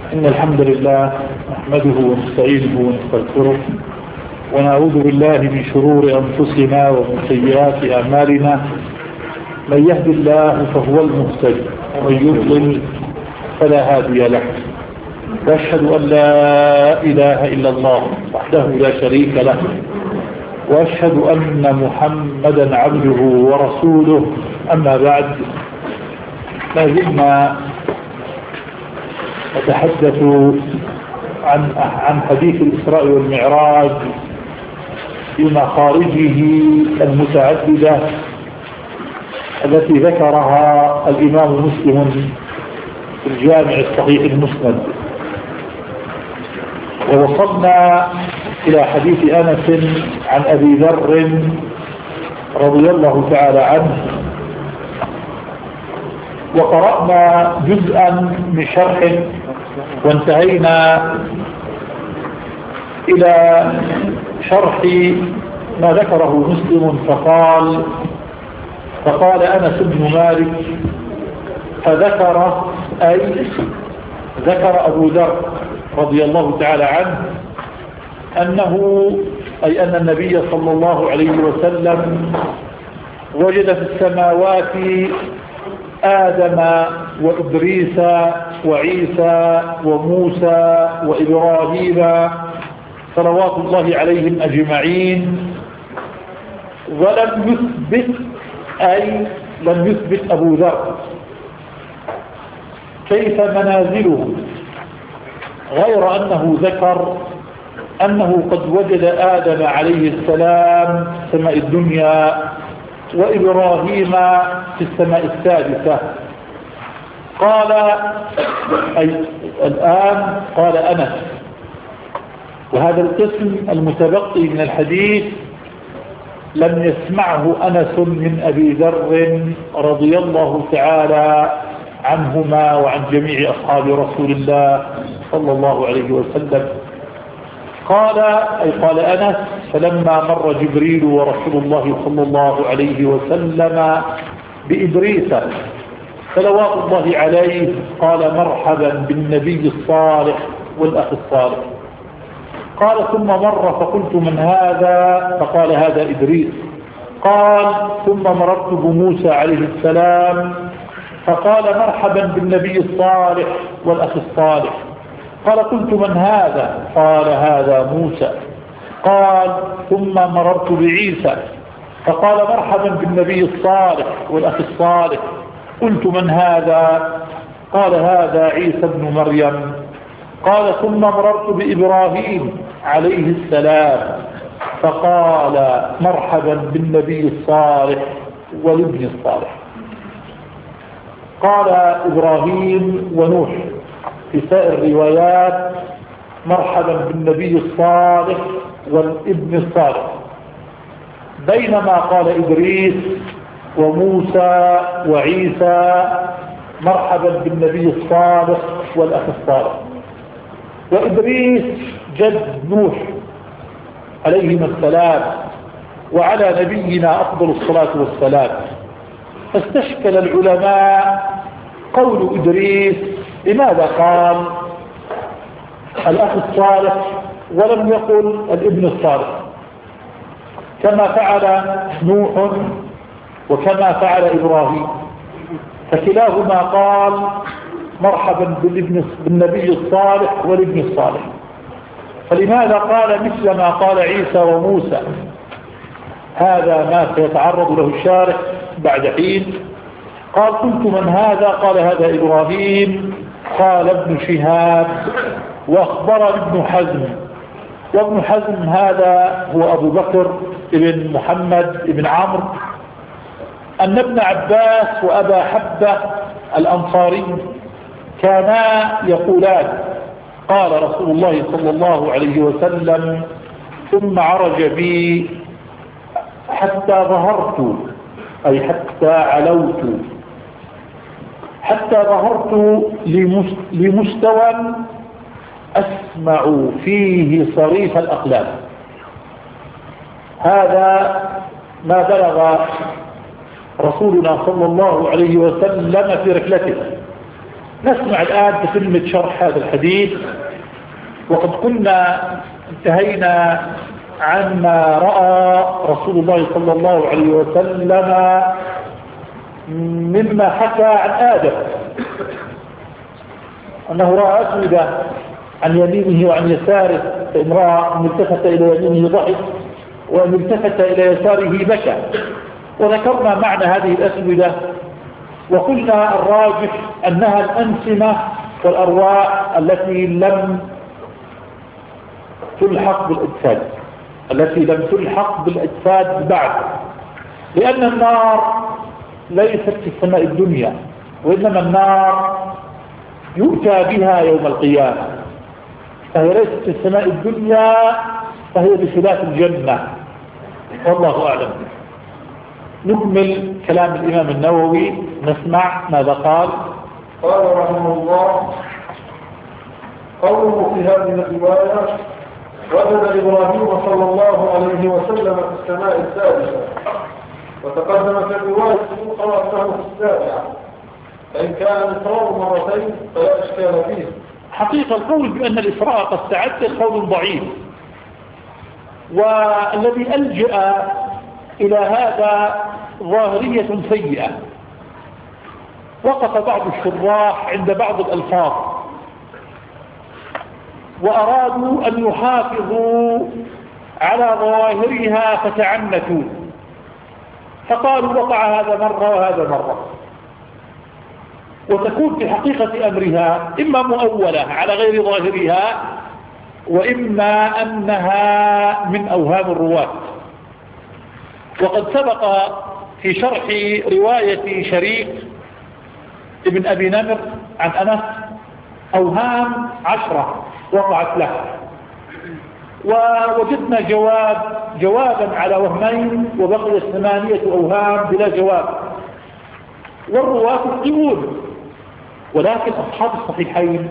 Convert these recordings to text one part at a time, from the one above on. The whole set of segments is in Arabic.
إن الحمد لله نحمده ونستعينه ونستغفره ونعوذ بالله من شرور أنفسنا ومن سيئات أعمالنا. من يهد الله فهو المهتد ومن يضلل فلا هادي له. وأشهد أن لا إله إلا الله وحده لا شريك له، وأشهد أن محمدا عبده ورسوله. أما بعد، ما زلنا نتحدث عن حديث الإسراء والمعراج بمخارجه المتعددة التي ذكرها الإمام مسلم في الجامع الصحيح المسند. ووصلنا إلى حديث أنس عن أبي ذر رضي الله تعالى عنه، وقرأنا جزءا من شرح وانتهينا إلى شرح ما ذكره مسلم فقال أنس بن مالك ذكر أبو ذر رضي الله تعالى عنه أن النبي صلى الله عليه وسلم وجد في السماوات آدم وإدريس وعيسى وموسى وإبراهيم صلوات الله عليهم أجمعين، ولم يثبت أبو ذر كيف منازله، غير أنه ذكر أنه قد وجد آدم عليه السلام في السماء الدنيا وإبراهيم في السماء السادسة. قال الآن قال أنس، وهذا القسم المتبقي من الحديث لم يسمعه أنس من أبي ذر رضي الله تعالى عنهما وعن جميع أصحاب رسول الله صلى الله عليه وسلم. قال أنس: فلما مر جبريل ورسول الله صلى الله عليه وسلم بإدريس صلوات الله عليه قال: مرحبا بالنبي الصالح والأخ الصالح. قال: ثم مر فقلت: من هذا؟ فقال: هذا إدريس. قال: ثم مررت بموسى عليه السلام فقال: مرحبا بالنبي الصالح والأخ الصالح. قال: قلت: من هذا؟ قال: هذا موسى. قال: ثم مررت بعيسى فقال: مرحبا بالنبي الصالح والأخ الصالح. قلت: من هذا؟ قال: هذا عيسى بن مريم. قال: ثم مررت بإبراهيم عليه السلام فقال: مرحبا بالنبي الصالح والابن الصالح. قال إبراهيم ونوح في سائر الروايات: مرحبا بالنبي الصالح والابن الصالح، بينما قال إدريس وموسى وعيسى: مرحبا بالنبي الصالح والأخ الصالح. وإدريس جد نوح عليهما السلام وعلى نبينا أفضل الصلاة والسلام. فاستشكل العلماء قول إدريس: لماذا قال الأخ الصالح ولم يقل الابن الصالح، كما فعل نوح وكما فعل إبراهيم؟ فكلاهما قال: مرحبا بالنبي الصالح والابن الصالح. فلماذا قال مثل ما قال عيسى وموسى؟ هذا ما سيتعرض له الشارح بعد حين. قال: قلت: من هذا؟ قال: هذا إبراهيم. قال ابن شهاب: واخبر ابن حزم. وابن حزم هذا هو أبو بكر ابن محمد ابن عمرو، أن ابن عباس وأبا حبة الأنصاري كانا يقولان: قال رسول الله صلى الله عليه وسلم: ثم عرج بي حتى ظهرت، أي حتى علوت، حتى ظهرت لمستوى أسمع فيه صريف الأقلام. هذا ما بلغ رسولنا صلى الله عليه وسلم في رحلته، نسمع الآن تتمة شرح هذا الحديث. وقد كنا انتهينا عما رأى رسول الله صلى الله عليه وسلم مما حكى عن آدم، أنه رأى أسودة عن يمينه وعن يساره، فإن رأى أن التفت إلى يمينه ضحك وأن التفت إلى يساره بكى. وذكرنا معنى هذه الأسودة، وقلنا الراجح أنها الأنسمة والأرواح التي لم تلحق بالأجساد بعد، لأن النار ليست في السماء الدنيا، وإنما النار يؤتى بها يوم القيامة، فهي ليست في السماء الدنيا، فهي بخلاف الجنة، والله أعلم. نكمل كلام الإمام النووي، نسمع ماذا قال. قال رحمه الله: قوله في هذه الرواية: وجد إبراهيم صلى الله عليه وسلم في السماء السادسة، وتقدم في الرواية الأخرى أنه في السابعة، فإن كان الإسراء مرتين فلا إشكال فيه. حقيقة القول بأن الإسراء قد تعدى قول ضعيف، والذي ألجأ إلى هذا ظاهرية سيئة. وقف بعض الشراح عند بعض الألفاظ وأرادوا أن يحافظوا على ظواهرها فتعنتوا، فقالوا وقع هذا مرة وهذا مرة، وتكون في حقيقة أمرها إما مؤولة على غير ظاهرها، وإما أنها من أوهام الرواة. وقد سبق في شرح رواية شريك ابن أبي نمر عن أنس أوهام 10 وقعت له، ووجدنا جوابا على وهمين، وبقي 8 أوهام بلا جواب، والرواة يخطئون، ولكن أصحاب الصحيحين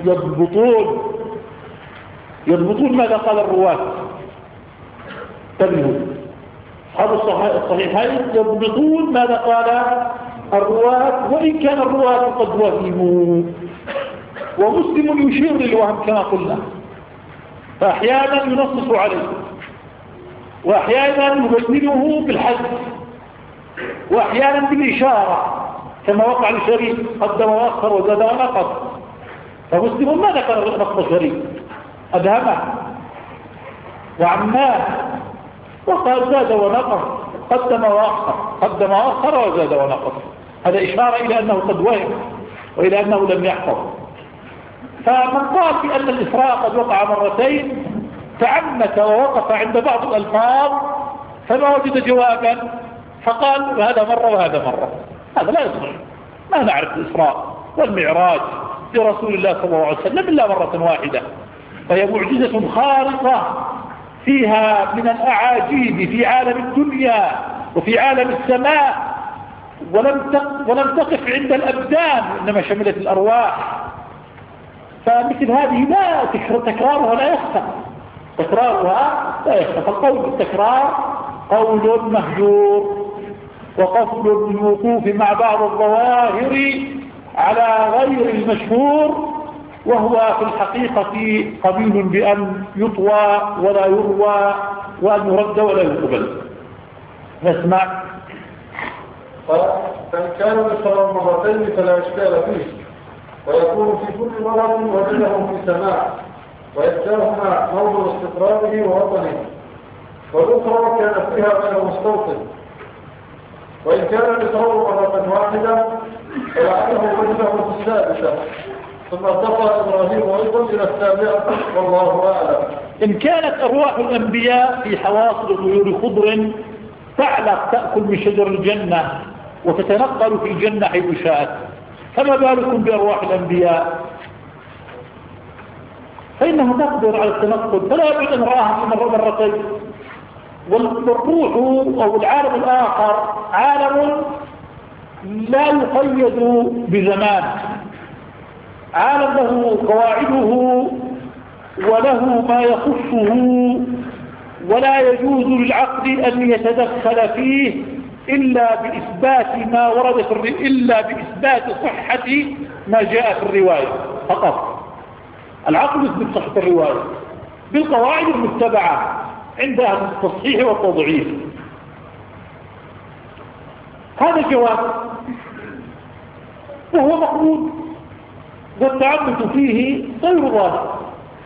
يضبطون ماذا قال الرواة. تبهوا أصحاب الصحيحين يضبطون ماذا قال الرواة، وإن كان الرواة قد وهموا، ومسلم يشير للوهم كما قلنا، فأحيانا ينصص عليه، وأحيانا يبدله بالحذف، وأحيانا بالإشارة كما وقع لشريك، قدم وأخر وزاد ونقص. فمسلم ما ذكر نقص شريك، أبهمه وعماه، وقال زاد ونقص، قدم وأخر وزاد ونقص. هذا إشارة إلى أنه قد وهم، وإلى أنه لم يحفظ. فمن قال بأن الإسراء قد وقع مرتين تعمت ووقف عند بعض الألفاظ فما وجد جوابا، فقال هذا مرة وهذا مرة. هذا لا يصح. ما نعرف الإسراء والمعراج لرسول الله صلى الله عليه وسلم إلا مرة واحدة، فهي معجزة خارقة فيها من الأعاجيب في عالم الدنيا وفي عالم السماء، ولم تقف عند الأبدان، إنما شملت الأرواح. فمثل هذه لا تكرارها لا يخفى، فالقول بالتكرار قول مهجور، وقصد الوقوف مع بعض الظواهر على غير المشهور، وهو في الحقيقة قبيل بأن يطوى ولا يروى، وأن يرد ولا يقبل. نسمع. فإن كان الإسراء مرتين فلا إشكال فيه، ويكون في كل مرة وجده في سماع، ويجعلهما موضع استقراره ووطنه، والأخرى كان فيها غير مستوطن. وإن كان الإسراء مرة واحدة فلعله وجده في السادسة، ثم ارتقى إبراهيم أيضا إلى السابعة، والله أعلم. إن كانت أرواح الأنبياء في حواصل طيور خضر تعلق تأكل من شجر الجنة وتتنقل في الجنة حيث شاءت، فما بالكم بأرواح الأنبياء؟ فإنها تقدر على التنقل، فلا يجب أن رآها مرتين. والروح أو العالم الآخر عالم لا يقيد بزمان، عالم له قواعده وله ما يخصه، ولا يجوز للعقل أن يتدخل فيه إلا بإثبات ما ورد إلا بإثبات صحة ما جاء في الرواية فقط. العقل يثبت صحة الرواية بالقواعد المتبعة عند أهل التصحيح والتضعيف. هذا جواب وهو مقبول، والتعمد فيه غير ظاهر.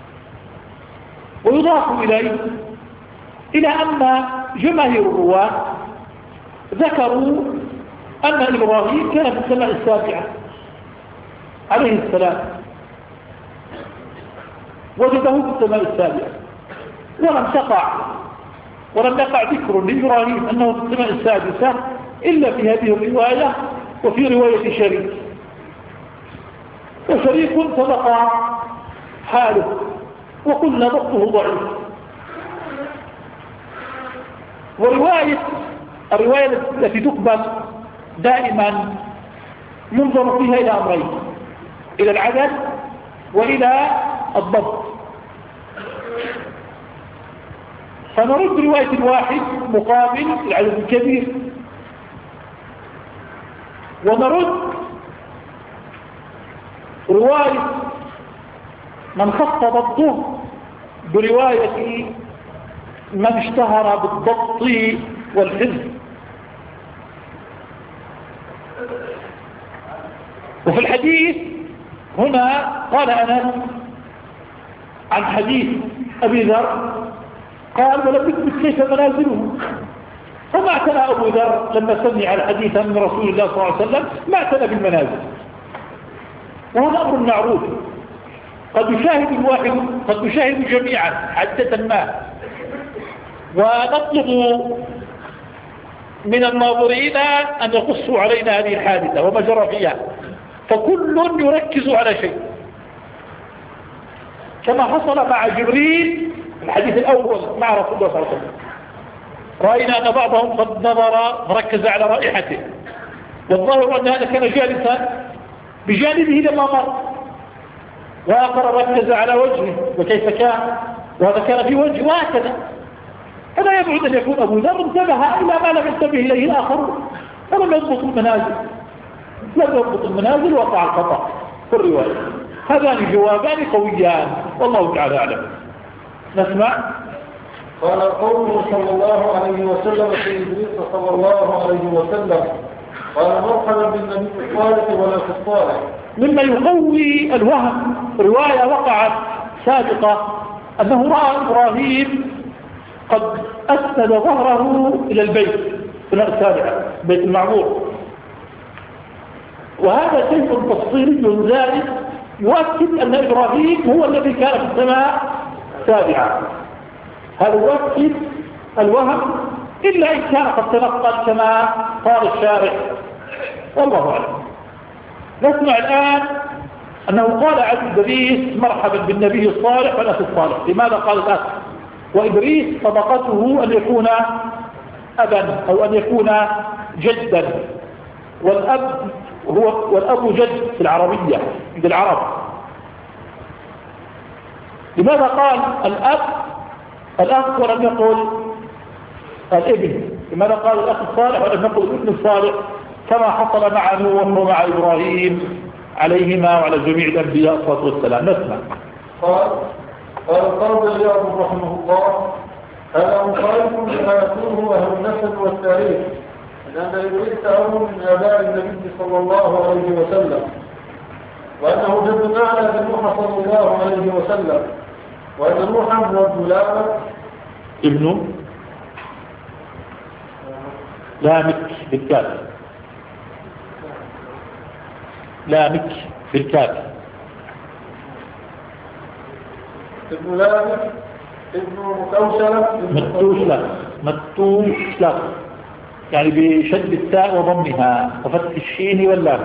ويضاف إلى أن جماهير الرواة ذكروا أن إبراهيم كان في السماء السابعة عليه السلام، وجده في السماء السابعة، ولم يقع ذكر لإبراهيم أنه في السماء السادسة إلا في هذه الرواية وفي رواية شريك. وشريك سبق حاله وقلنا ضبطه ضعيف. الرواية التي تقبل دائما منظر فيها إلى أمرين: إلى العدد وإلى الضبط. فنرد رواية واحد مقابل العدد الكبير، ونرد رواية من خص ضبطه برواية من اشتهر بالضبط والحفظ. وفي الحديث هنا قال أنس عن حديث أبي ذر قال: ولم يثبت كيف منازله. فما اعتنى أبو ذر لما سمع الحديث من رسول الله صلى الله عليه وسلم، ما اعتنى بالمنازل. وهذا أمر معروف، قد يشاهد الواحد، قد يشاهد جميعا حادثة ما، ونطلب من الناظرين أن يقصوا علينا هذه الحادثة وما جرى فيها، فكل يركز على شيء، كما حصل مع جبريل الحديث الأول مع رسول الله صلى الله عليه وسلم. رأينا أن بعضهم قد نظر مركز على رائحته، والظاهر أن هذا كان جالسا بجانبه لما مر، وآخر ركز على وجهه وكيف كان، وهذا كان في وجهه، وهكذا. فلا يبعد أن يكون أبو ذر انتبه إلى ما لم ينتبه إليه الآخرون، فلم يضبط المنازل، وقع الخطأ في الرواية. هذان جوابان قويان، والله تعالى أعلم. نسمع. قال قوله صلى الله عليه وسلم في إدريس صلى الله عليه وسلم: قال: مرحبا بالنبي الصالح ولا في الصالح. مما يقوي الوهم رواية وقعت سابقة أنه رأى إبراهيم قد أسند ظهره إلى البيت في السابعة، بيت المعمور، وهذا شيء تفصيلي زائد يؤكد أن إبراهيم هو الذي كان في السماء السابعة. هذا يؤكد الوهم، إلا إن كان قد تنقل كما قال الشارع، والله أعلم. نسمع الآن أنه قال عن إدريس: مرحبا بالنبي الصالح والأخ الصالح. لماذا قال الأخ؟ وإدريس طبقته أن يكون أبا أو أن يكون جدا، والأب جد في العربية عند العرب. لماذا قال الأخ ولم يقل الابن؟ لماذا قال الأخ الصالح ولم يقل الابن الصالح، كما حصل مع نوح ومع إبراهيم عليهما وعلى جميع الأنبياء الصلاة والسلام؟ نسمع. قال القاضي عياض رحمه الله: هذا مخالف لما يقوله أهل النسب والتاريخ، لأن إدريس أب من آباء النبي صلى الله عليه وسلم، وأنه جد أعلى من نوح صلى الله عليه وسلم، وأن نوحا هو ابن لامك بالكاف، لامك بالكاف، ابن لامك ابن متوشلة، يعني بشد التاء وضمها وفتح الشين واللام،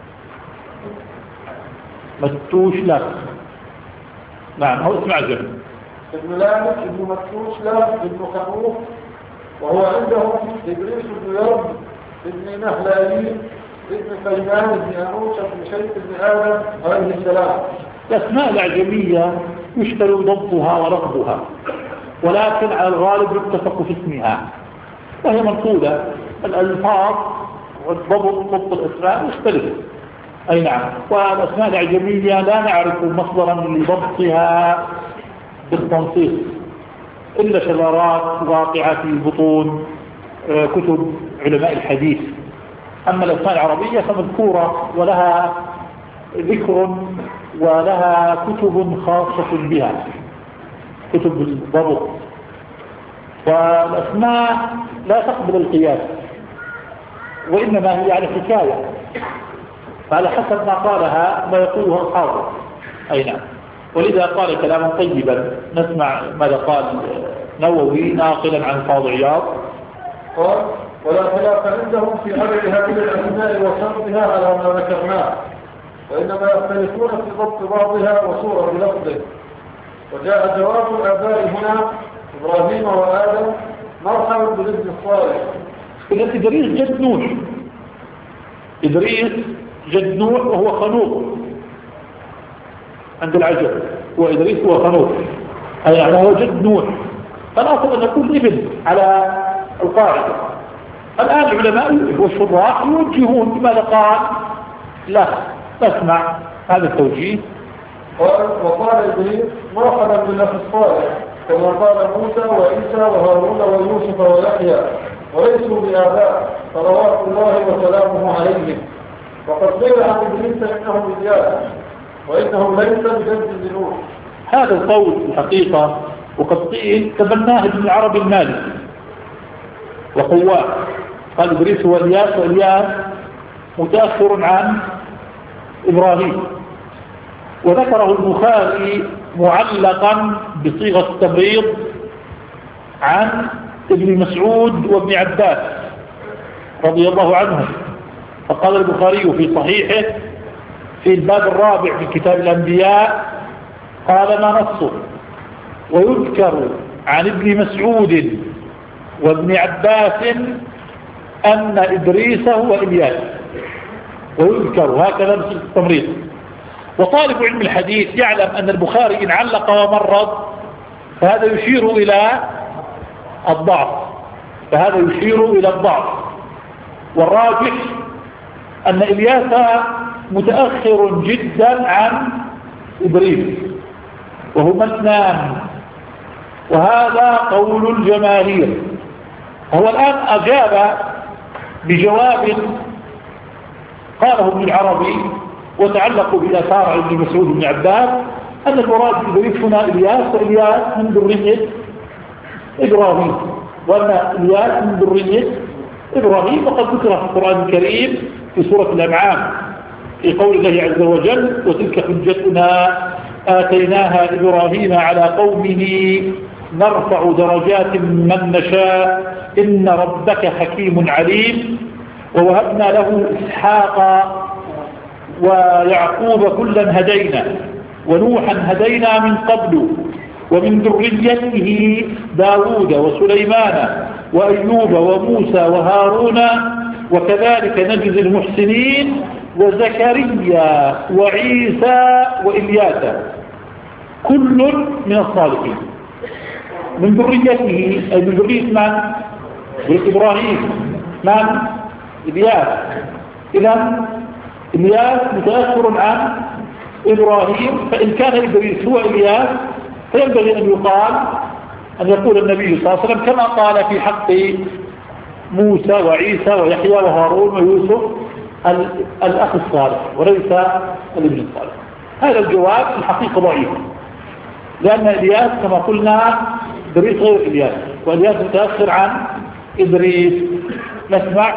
متوشلة. نعم، هو اسم عجل. ابن لامك ابن متوشلة ابن خنوف، وهو عندهم إدريس بن يرب ابن نهلالي ابن فيمان ابن أنوش ابن شيخ ابن آدم عليه السلام. الأسماء الأعجمية يشتري ضبطها ولفظها، ولكن على الغالب يتفق في اسمها، وهي منقولة. الألفاظ والضبط الأسماء مختلف، أي نعم. والأسماء الأعجمية لا نعرف مصدرا لضبطها بالتنصيص إلا شذرات واقعة في بطون كتب علماء الحديث. أما الأسماء العربية فمذكورة ولها ذكر ولها كتب خاصة بها، كتب الضبط. والأسماء لا تقبل القياس، وإنما هي على حكاية، فعلى حسب ما قالها ما يقوله الحاضر. أي نعم. ولذا قال كلاما طيبا، نسمع ماذا قال نووي ناقلا عن القاضي عياض. قال: ولا خلاف عندهم في عدد هذه الأسماء وشرطها على ما ذكرناه، وإنما يختلفون في ضبط بعضها وصورة لفظه. وجاء جواب الآباء هنا: إبراهيم وآدم مرحبا بالابن الصالح. إذا إدريس جد نوح، إدريس جد نوح وهو خنوق عند العجب، وإدريس هو خنوق، أي يعني هو جد نوح، فالأصل أن يكون ابن على القاعدة. الآن العلماء والشراح يوجهون لماذا قال لا تسمع هذا التوجيه. وقال إدريس مرحبا بالأخ الصالح، كما قال موسى وعيسى وهارون ويوسف ويحيى، وليسوا بآباء صلوات الله وسلامه عليهم. وقد قيل عن إدريس إنه إلياس، وإنه ليس بجد لنوح. هذا القول الحقيقة وقد قيل تبناه ابن العربي المالكي وقواه، قال إدريس هو إلياس، وإلياس متأخر عن إبراهيم. وذكره البخاري معلقا بصيغة التمريض عن ابن مسعود وابن عباس رضي الله عنهم. فقال البخاري في صحيحه في الباب الرابع من كتاب الأنبياء قال ما نصه: ويذكر عن ابن مسعود وابن عباس أن إدريس هو إلياس، ويذكر هكذا بصيغة التمريض. وطالب علم الحديث يعلم أن البخاري إن علق ومرض فهذا يشير إلى الضعف، والراجح أن إلياس متأخر جدا عن إدريس، وهما اثنان، وهذا قول الجماهير. هو الآن أجاب بجواب قاله ابن العربي وتعلق بآثار ابن مسعود بن عباس أن المراد إدريس هنا إلياس، وإلياس من ذرية إبراهيم، وأن إلياس من ذرية إبراهيم. وقد ذكر في القرآن الكريم في سورة الأنعام في قول الله عز وجل: وتلك حجتنا آتيناها إبراهيم على قومه نرفع درجات من نشاء إن ربك حكيم عليم. ووهبنا له إسحاق ويعقوب كلا هدينا ونوحا هدينا من قبل ومن ذريته داود وسليمان وأيوب وموسى وهارون وكذلك نجزي المحسنين وزكريا وعيسى وإلياس كل من الصالحين. من ذريته أي من ذرية من؟ إبراهيم. من؟ إلياس. إذن إلياس متأخر عن إبراهيم، فإن كان إدريس هو إلياس فينبغي أن يقال أن يقول النبي صلى الله عليه وسلم كما قال في حق موسى وعيسى ويحيى وهارون ويوسف الأخ الصالح وليس الابن الصالح. هذا الجواب الحقيقة ضعيف، لأن إلياس كما قلنا إدريس غير إلياس، وإلياس متأخر عن إدريس. نسمع.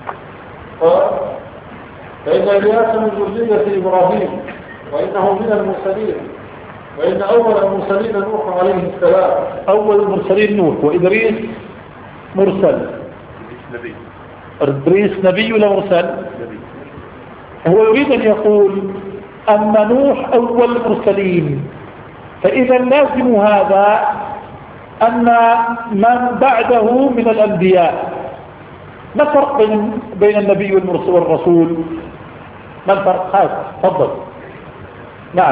فإن إلياس من ذرية إبراهيم وإنه من المرسلين، وإن أول المرسلين نوح عليه السلام. أول المرسلين نوح، وإدريس مرسل. إدريس نبي ولا مرسل؟ هو يريد أن يقول أن نوح أول المرسلين، فإذا لازم هذا أن من بعده من الأنبياء. ما الفرق بين النبي والرسول؟ ما الفرق؟ هذا تفضل. نعم.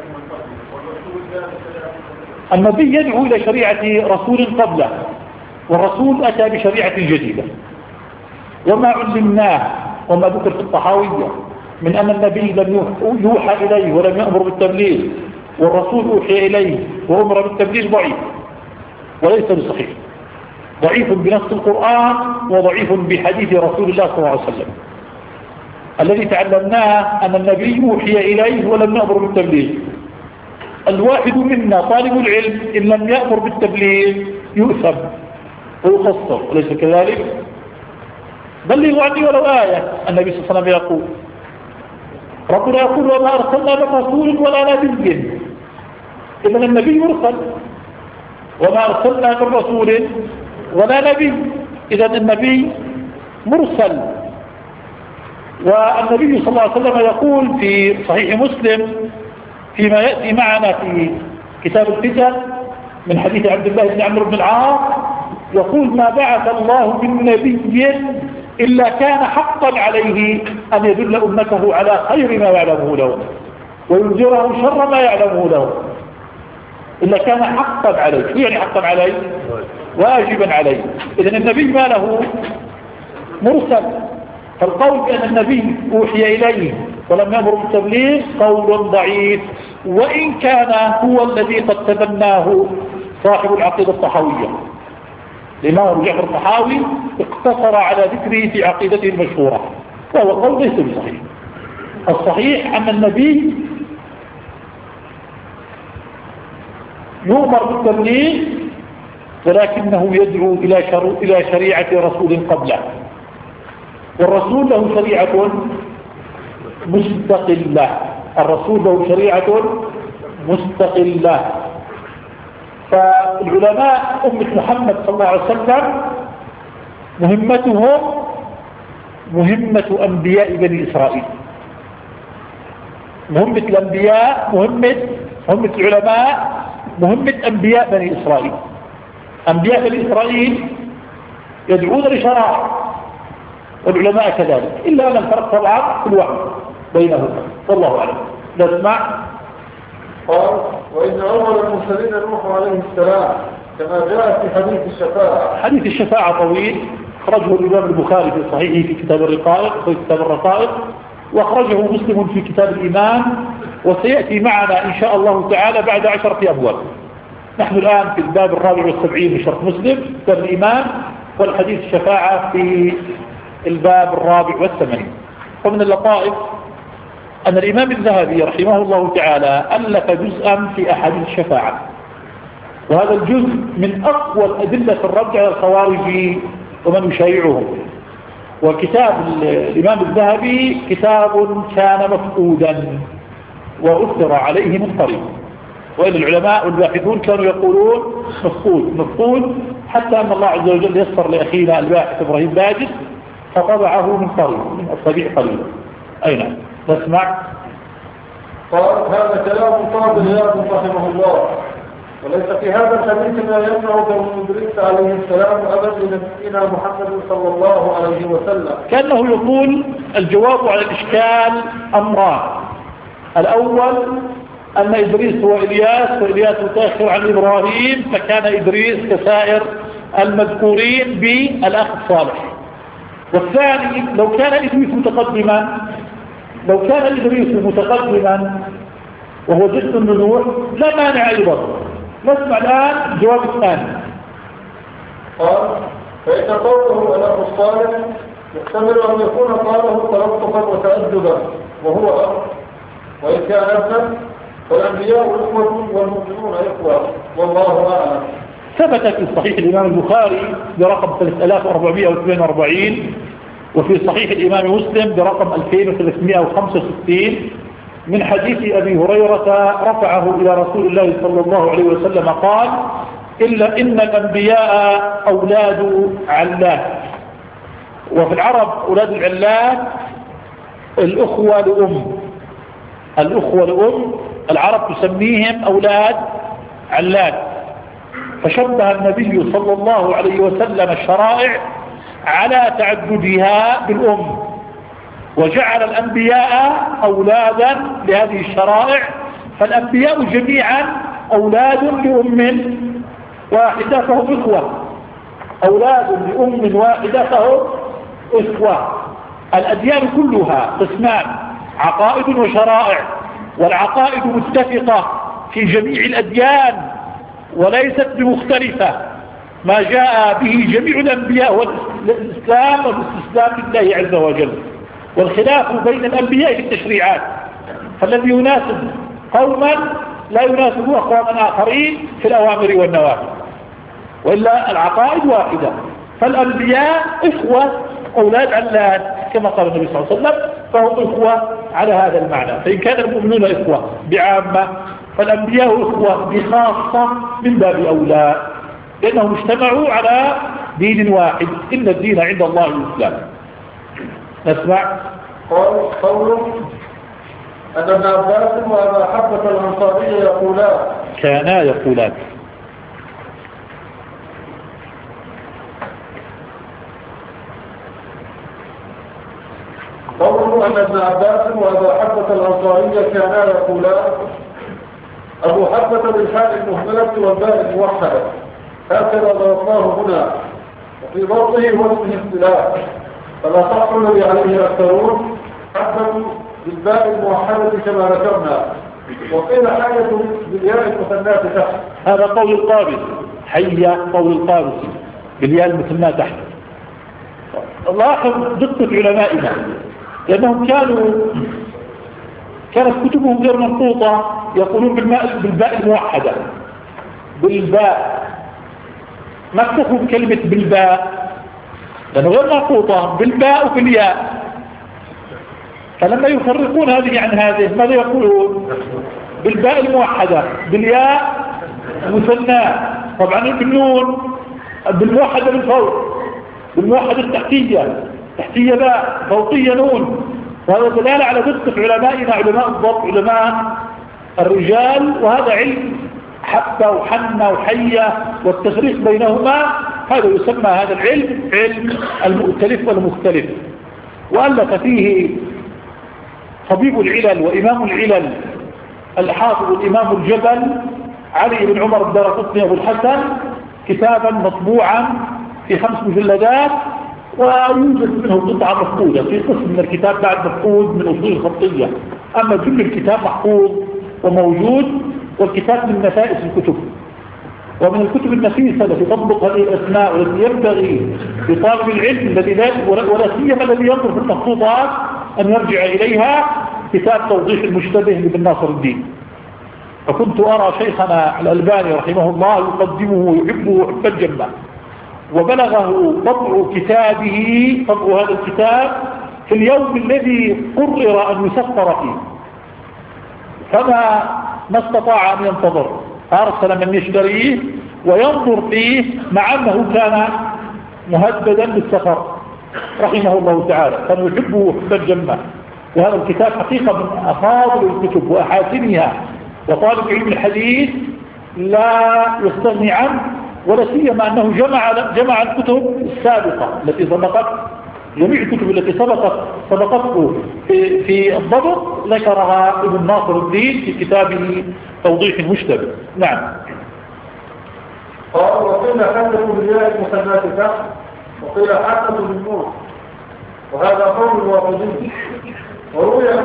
النبي يدعو إلى شريعة رسول قبله، والرسول أتى بشريعة جديدة. وما علمناه وما ذكر في الطحاوية من أن النبي لم يوحى إليه ولم يأمر بالتبليغ، والرسول أوحي إليه وأمر بالتبليغ، ضعيف وليس بصحيح، ضعيف بنص القرآن وضعيف بحديث رسول الله صلى الله عليه وسلم. الذي تعلمناه أن النبي أوحي إليه ولم يأمر بالتبليغ. الواحد منا طالب العلم إن لم يأمر بالتبليغ يؤثم ويقصر، أليس كذلك؟ بلغوا عني ولو آية. النبي صلى الله عليه وسلم يقول، ربنا يقول وما أرسلنا من رسول ولا نبي، إذا النبي مرسل، وما أرسلنا من رسول ولا نبي، إذا النبي مرسل. والنبي صلى الله عليه وسلم يقول في صحيح مسلم فيما يأتي معنا في كتاب الفتن من حديث عبد الله بن عمرو بن العاص، يقول ما بعث الله من نبي إلا كان حقا عليه أن يدل أمته على خير ما يعلمه له وينذرهم شر ما يعلمه له، إلا كان حقا عليه. يعني حقا عليه واجبا عليه. إذن النبي ما له مرسل. فالقول بأن النبي أوحي إليه ولم يأمر بالتبليغ قول ضعيف، وإن كان هو الذي قد تبناه صاحب العقيدة الطحاوية. الإمام أبو جعفر الطحاوي اقتصر على ذكره في عقيدته المشهورة، وهو قول ليس بصحيح. الصحيح أن النبي يؤمر بالتبليغ ولكنه يدعو إلى شريعة رسول قبله، والرسول له شريعة مستقلة. الرسول له شريعة مستقلة. فالعلماء أمة محمد صلى الله عليه وسلم مهمتهم مهمة أنبياء بني إسرائيل. مهمة الأنبياء مهمة العلماء مهمة أنبياء بني إسرائيل. أنبياء بني إسرائيل يدعون لشرائع، والعلماء كذلك، إلا أن الفرق طبعا في الوحي بينهم. والله أعلم. نسمع. قال وإن أول المرسلين نوح عليه السلام كما جاء في حديث الشفاعة. حديث الشفاعة طويل، أخرجه الإمام البخاري في صحيحه في كتاب الرقائق في كتاب الرقائق، وأخرجه مسلم في كتاب الإيمان، وسيأتي معنا إن شاء الله تعالى بعد 10 أبواب. نحن الآن في الباب 74 من شرح مسلم كتاب الإيمان، والحديث الشفاعة في الباب 84. ومن اللطائف أن الإمام الذهبي رحمه الله تعالى ألف جزءا في أحاديث الشفاعة، وهذا الجزء من أقوى الأدلة الرد على الخوارج ومن يشايعهم. وكتاب الإمام الذهبي كتاب كان مفقودا وأثر عليه من قريب، وإن العلماء والباحثون كانوا يقولون مفقود، حتى أن الله عز وجل يسر لأخينا الباحث إبراهيم باجد فطبعه من قريب، من أسابيع قليلة. أين نسمع. قال هذا كلام فاضل ياض رحمه الله، وليس في هذا الحديث ما يمنع كون إدريس عليه السلام أبد لنبينا محمد صلى الله عليه وسلم. كأنه يقول الجواب على الإشكال أمران. الأول أن إدريس هو إلياس، وإلياس متأخر عن إبراهيم، فكان إدريس كسائر المذكورين بالأخ الصالح. والثاني لو كان إدريس متقدما وهو جد النوح لا مانع أيضا. نسمع الآن الجواب الثاني. قال فإن قوله الأخ الصالح يحتمل أن يكون قاله تلطفا وتأدبا وهو أخ، وإن كان ابنا فالأنبياء إخوة والمؤمنون إخوة، والله أعلم. ثبت في صحيح الإمام البخاري برقم 3442، وفي صحيح الإمام مسلم برقم 2365 من حديث أبي هريرة رفعه إلى رسول الله صلى الله عليه وسلم قال إن الأنبياء أولاد علات. وفي العرب أولاد العلات الأخوة لأم، العرب تسميهم أولاد علات. فشبه النبي صلى الله عليه وسلم الشرائع على تعددها بالأم، وجعل الأنبياء أولادا لهذه الشرائع، فالأنبياء جميعا أولاد لأم واحدة فهم إخوة. أولاد لأم واحدة فهم إخوة. الأديان كلها قسمان، عقائد وشرائع، والعقائد متفقة في جميع الأديان وليست بمختلفة. ما جاء به جميع الأنبياء هو الإسلام والاستسلام لله عز وجل، والخلاف بين الأنبياء في التشريعات، فالذي يناسب قوما لا يناسب أقواما آخرين في الأوامر والنواهي، وإلا العقائد واحدة. فالأنبياء إخوة أولاد علات كما قال النبي صلى الله عليه وسلم، فهم إخوة على هذا المعنى. فإن كان المؤمنون إخوة بعامة فالأنبياء إخوة بخاصة من باب أولى، لأنهم اجتمعوا على دين واحد، إن الدين عند الله الإسلام. نسمع قوله أن ابن عباس وأبا حبة الأنصاري يقولان كانا يقولان قوله أن ابن عباس وأبا حبة الأنصاري كانا يقولان أبو حبة بالحاء المهملة والباء الموحدة هكذا ضربناه هنا، وفي ضبطه واسمه اختلاف، فلا صح الذي عليه أكثرون حبة بالباء الموحدة كما ذكرنا، وقيل حاجة بالياء المثناة تحت. هذا قول القابس، حي قول القابس بالياء المثناة تحت. لاحظ دقة علمائنا، لأنهم كانت كتبهم غير منقوطة، يقولون بالباء الموحدة، بالباء، ما اكتفوا بكلمة بالباء لأنه غير منقوطة، بالباء وبالياء. فلما يفرقون هذه عن هذه ماذا يقولون؟ بالباء الموحدة، بالياء مثناه، طبعا بالنون، بالموحدة بالفوق، بالموحدة التحتية، تحتية باء، فوقية نون. وهذا دلالة على دقة علمائنا، علماء الضبط، علماء الرجال، وهذا علم حبة وحنة وحية والتفريق بينهما، هذا يسمى هذا العلم علم المؤتلف والمختلف. وألف فيه طبيب العلل وإمام العلل الحافظ الإمام الجبل علي بن عمر الدارقطني أبو الحسن كتابا مطبوعا في 5 مجلدات، ويوجد منه قطعة مفقودة، في قسم من الكتاب بعد مفقود من أصول الخطية، أما جل الكتاب محفوظ وموجود، والكتاب من نفائس الكتب ومن الكتب النفيسة التي تطبق هذه الأسماء، والتي ينبغي لطالب العلم الذي ولا سيما الذي ينظر في المخطوطات أن يرجع إليها، كتاب توضيح المشتبه لابن ناصر الدين. فكنت أرى شيخنا الألباني رحمه الله يقدمه ويحبه حبا جما، وبلغه طبع كتابه، طبع هذا الكتاب في اليوم الذي قرر أن يسفر فيه، فما استطاع أن ينتظر، أرسل من يشتريه وينظر فيه، مع أنه كان مهددا بالسفر رحمه الله تعالى، كان يحبه حبا جما. وهذا الكتاب حقيقة من أفاضل الكتب وأحاسنها، وطالب علم الحديث لا يستغني عنه، ولا سيما أنه جمع الكتب السابقة التي سبقت، جميع الكتب التي سبقته في الضبط ذكرها ابن ناصر الدين في كتابه توضيح المشتبه. نعم. قال وقيل حدث بالياء المثناة تحت، وقيل حدث بالنون، وهذا قول الواقدين. وروي عن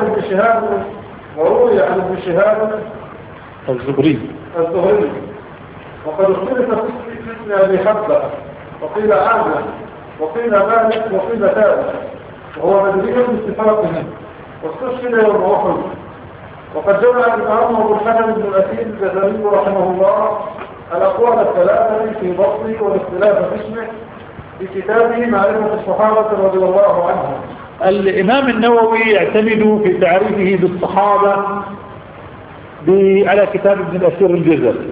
ابن شهاب الزهري، وقد اختلف في اسم ابي حبه، وقيل عامه، وقيل مالك، وقيل ثابت، وهو مدري باتفاقهم، واستشهد يوم احد. وقد جمع الامام ابو الحسن بن الاثير الجزري رحمه الله الاقوال الثلاثه في ضبطه والاختلاف في اسمه في كتابه معرفه الصحابه رضي الله عنهم. الامام النووي يعتمد في تعريفه بالصحابه على كتاب ابن الاثير الجزري.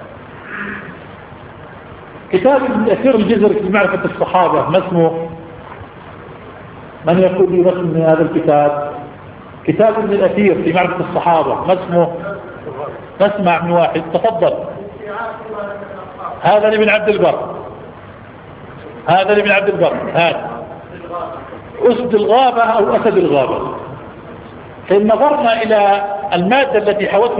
كتاب ابن الاثير الجزري في معرفة الصحابة ما اسمه؟ من يقول لي اسم هذا الكتاب؟ كتاب ابن الاثير في معرفة الصحابة ما اسمه؟ نسمع من واحد، تفضل. هذا لابن عبد البر، هذا لابن عبد البر، هذا أسد الغابة أو أسد الغابة. فإن نظرنا إلى المادة التي حواها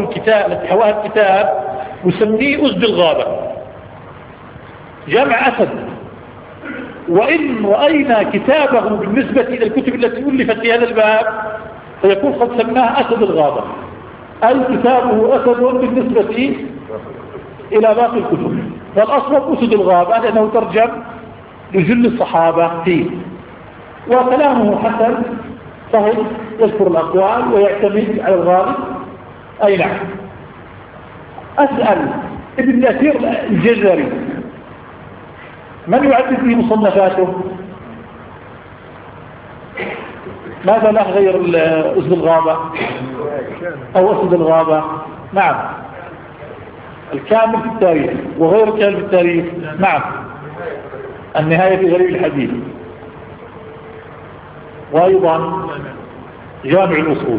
الكتاب نسميه أسد الغابة، جمع أسد، وإن رأينا كتابه بالنسبة إلى الكتب التي ألفت في هذا الباب فيكون قد سماه أسد الغابة، أي كتابه أسد بالنسبة إلى باقي الكتب، والأصل أسد الغابة لأنه ترجم لجل الصحابة فيه، وكلامه حسن سهل يذكر الأقوال ويعتمد على الغالب. أي نعم. أسأل ابن الأثير الجزري من يعدد به مصنفاته؟ ماذا له غير أسد الغابة أو أسد الغابة؟ نعم، الكامل في التاريخ، وغير الكامل في التاريخ نعم النهاية في غريب الحديث، وأيضا جامع الأصول،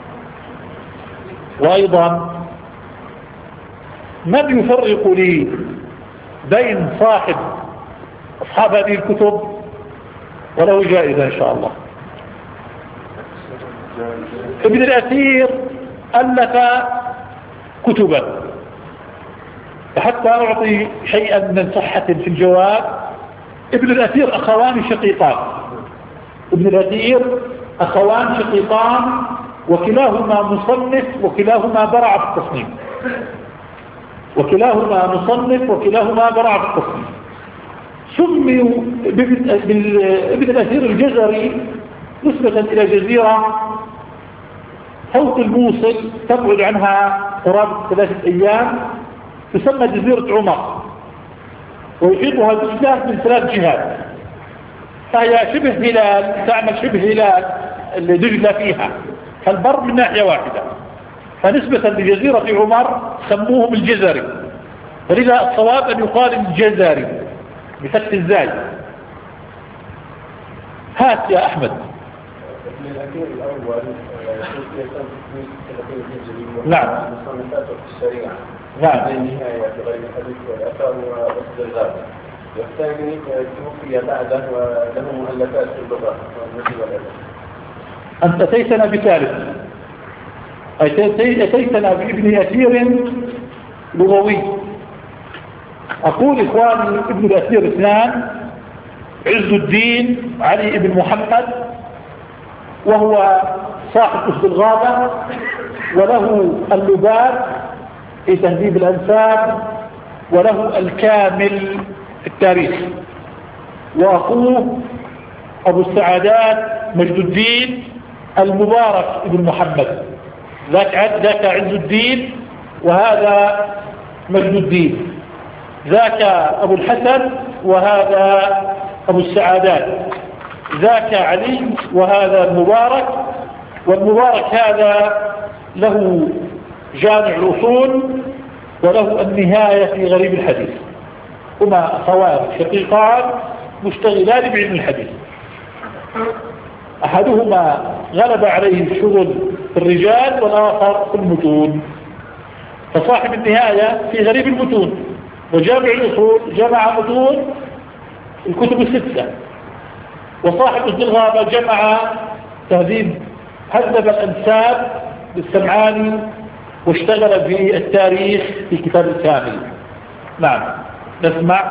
وأيضا من يفرق لي بين صاحب أصحاب هذه الكتب وله جائزة إن شاء الله. ابن الأثير ألف كتبا، وحتى أعطي شيئا من صحة في الجواب، ابن الأثير أخوان شقيقان، ابن الأثير أخوان شقيقان، وكلاهما مصنف وكلاهما برع في التصنيف، وكلاهما مصنف وكلاهما برع في التصنيف. سموا ابن الأثير الجزري نسبة إلى جزيرة فوق الموصل تبعد عنها قرابة 3 أيام، تسمى جزيرة عمر، ويحيطها دجلة من 3 جهات، فهي شبه هلال، تعمل شبه هلال اللي دجلة فيها، فالبر من ناحية واحدة، فنسبة لجزيرة عمر سموهم الجزري، ولذا الصواب أن يقال الجزري بفتح الزاي. هات يا أحمد. ابن الأثير الأول نعم. مصنفاته في الشريعة نعم. النهاية في غير الحديث والأثر وأصل الغابة، والثاني توفي بعده وله مؤلفات في اللغة والنحو والأدب. أنت أتيتنا بثالث، أتيتنا بابن أثير لغوي. أقول إخواني ابن الأثير 2 عز الدين علي بن محمد، وهو صاحب أسد الغابة، وله اللباب في تهذيب الأنساب، وله الكامل في التاريخ. وأخوه أبو السعادات مجد الدين المبارك بن محمد، ذاك عز الدين وهذا مجد الدين، ذاك أبو الحسن وهذا أبو السعادات، ذاك علي وهذا المبارك، والمبارك هذا له جامع الأصول وله النهاية في غريب الحديث، هما أخوان شقيقان مشتغلان بعلم الحديث، أحدهما غلب عليه الشغل في الرجال والآخر في المتون، فصاحب النهاية في غريب المتون، وجامع الأصول جمع متون الكتب 6، وصاحب أسد الغابة جمع تهذيب هذب الأنساب للسمعاني، واشتغل في التاريخ في كتاب الكامل. نعم نسمع.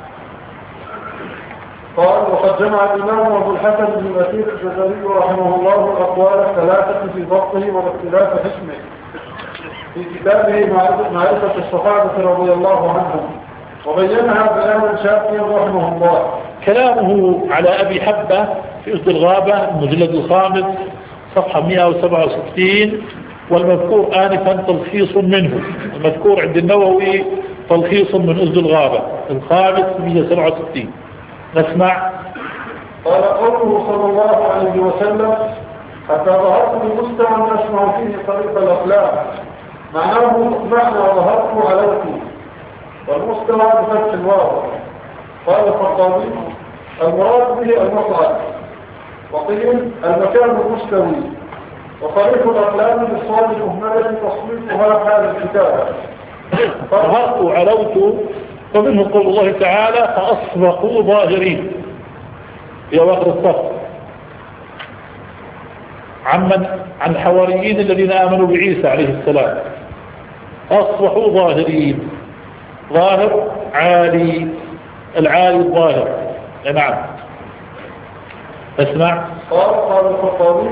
قال: وقد جمع الإمام أبو الحسن بن الأثير الجزري رحمه الله الأقوال 3 في ضبطه واختلاف حكمه في كتابه معرفة الصحابة رضي الله عنهم، وبينها بيانا شافيا رحمه الله. كلامه على أبي حبة في أسد الغابة المجلد 5 صفحة 167، والمذكور آنفا تلخيص منه، المذكور عند النووي تلخيص من أسد الغابة 167. نسمع. قال: قوله صلى الله عليه وسلم: حتى ظهرت بمستوى أسمع فيه طريق الأقلام، معناه معنى ظهرت علوتي، والمستوى بفتح الواو. قال الخطابي: المراد به المصعد، وقيل المكان المستوي، وطريق الأقلام بالصاد المهملة تصويتها حال الكتابة. ظهرت علوت، ومنه قول الله تعالى: فأصبحوا ظاهرين في أواخر الصف، عن الحواريين الذين آمنوا بعيسى عليه السلام، أصبحوا ظاهرين، ظاهر عالي، العالي الظاهر، نعم. اسمع. قال الخطابي: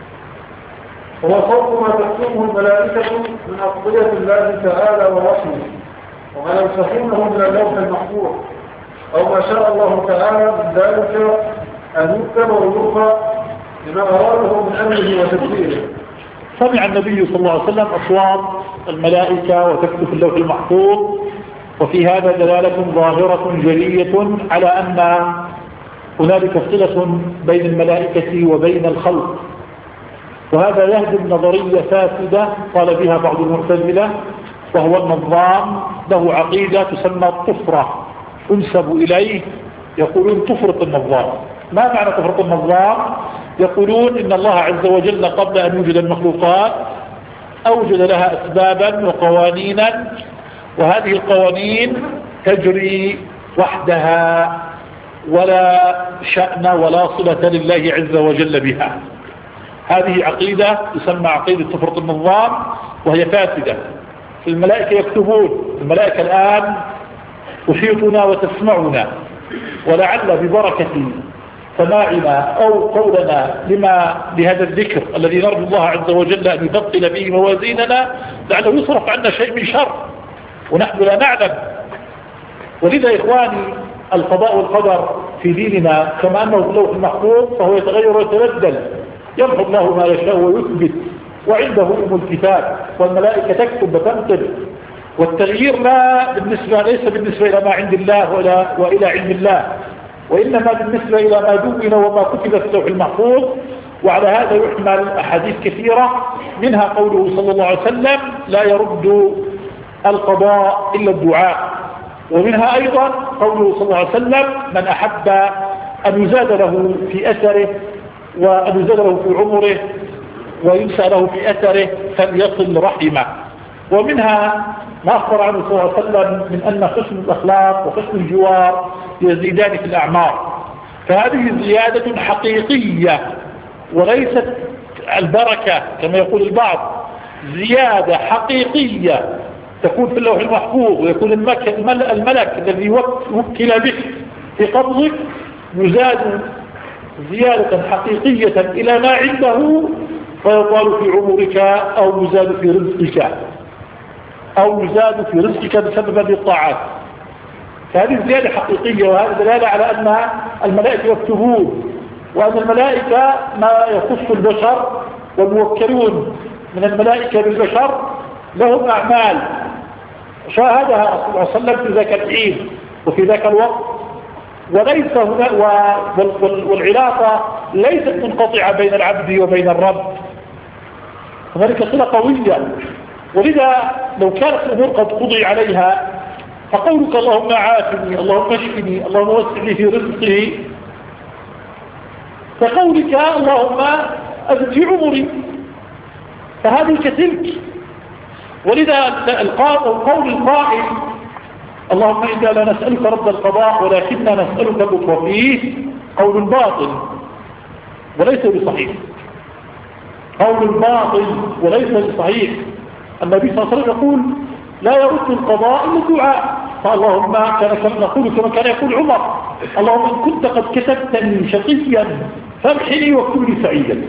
هو صوت ما تكتمه الملائكة من أقضية الله تعالى ورحمه، وما يمسحونه من اللوح المحفوظ، أو ما شاء الله تعالى من ذلك أن يكتب ويرفع لما أراده من أمره وتدبيره. سمع النبي صلى الله عليه وسلم أصوات الملائكة وتكتب في اللوح المحفوظ، وفي هذا دلالة ظاهرة جلية على أن هنالك صلة بين الملائكة وبين الخلق، وهذا يهدم نظرية فاسدة قال بها بعض المعتزلة، وهو النظام له عقيدة تسمى الطفرة، تنسب إليه، يقولون طفرة النظام. ما معنى طفرة النظام؟ يقولون إن الله عز وجل قبل أن يوجد المخلوقات أوجد لها أسبابا وقوانينا، وهذه القوانين تجري وحدها ولا شأن ولا صلة لله عز وجل بها. هذه عقيدة تسمى عقيدة طفرة النظام، وهي فاسدة. الملائكة يكتبون، الملائكة الآن تحيطنا وتسمعنا، ولعل ببركة سماعنا أو قولنا لهذا الذكر الذي نرجو الله عز وجل أن يثقل به موازيننا، لعله يصرف عنا شيء من شر ونحن لا نعلم. ولذا إخواني القضاء والقدر في ديننا كما أنه في اللوح المحفوظ فهو يتغير ويتبدل، يمحو الله ما يشاء ويثبت، وعنده أم الكتاب، والملائكة تكتب وتنقل، والتغيير ليس بالنسبة إلى ما عند الله وإلى علم الله، وإنما بالنسبة إلى ما دون وما كتب في اللوح المحفوظ. وعلى هذا يحمل أحاديث كثيرة، منها قوله صلى الله عليه وسلم: لا يرد القضاء إلا الدعاء. ومنها أيضا قوله صلى الله عليه وسلم: من أحب أن يزاد له في أثره وأن يزاد له في عمره وينسى له في أثره فليصل رحمه. ومنها ما أخبر عنه صلى الله عليه وسلم من أن حسن الأخلاق وحسن الجوار يزيدان في الأعمار. فهذه زيادة حقيقية وليست البركة كما يقول البعض، زيادة حقيقية تكون في اللوح المحفوظ، ويكون الملك الذي وكل بك في قبضك يزاد زيادة حقيقية إلى ما عنده، فيطال في عمرك أو يزاد في رزقك بسبب هذه الطاعات. فهذه زيادة حقيقية، وهذا دلالة على أن الملائكة يكتبون، وأن الملائكة ما يخص البشر والموكلون من الملائكة بالبشر لهم أعمال شاهدها صلى الله عليه وسلم في ذاك الحين وفي ذاك الوقت، وليس هنا والعلاقة ليست منقطعة بين العبد وبين الرب، هنالك صلة قوية. ولذا لو كانت الأمور قد قضي عليها فقولك اللهم عافني، اللهم اشفني، اللهم وسع لي في رزقي، كقولك اللهم أزد في عمري، فهذه كتلك. ولذا القول القائل اللهم إنا لا نسألك رد القضاء ولكننا نسألك اللطف فيه قول باطل وليس بصحيح، قول باطل وليس بصحيح. النبي صلى الله عليه وسلم يقول لا يرد القضاء إلا الدعاء، فاللهم نقول كما كان يقول عمر: اللهم إن كنت قد كتبتني شقيا فامحني واكتبني سعيدا.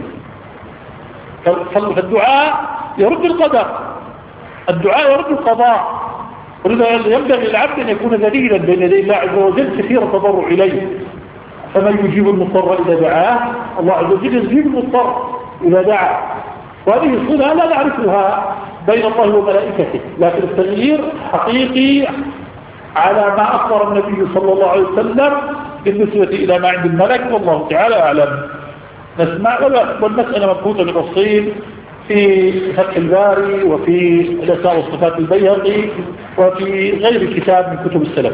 فالدعاء يرد القدر، الدعاء يرد القضاء. ولذا ينبغي العبد أن يكون ذليلا بين يدي الله عز وجل كثير التضرع إليه. فمن يجيب المضطر إذا دعاه، الله عز وجل يجيب المضطر إذا دعا. وهذه الصلة لا نعرفها بين الله وملائكته، لكن التغيير حقيقي على ما أخبر النبي صلى الله عليه وسلم بالنسبة إلى ما عند الملك، والله تعالى أعلم. نسمع والمسألة مبحوثة بالتفصيل في فتح الباري وفي الأسماء والصفات البيهقي وفي غير كتاب من كتب السلف.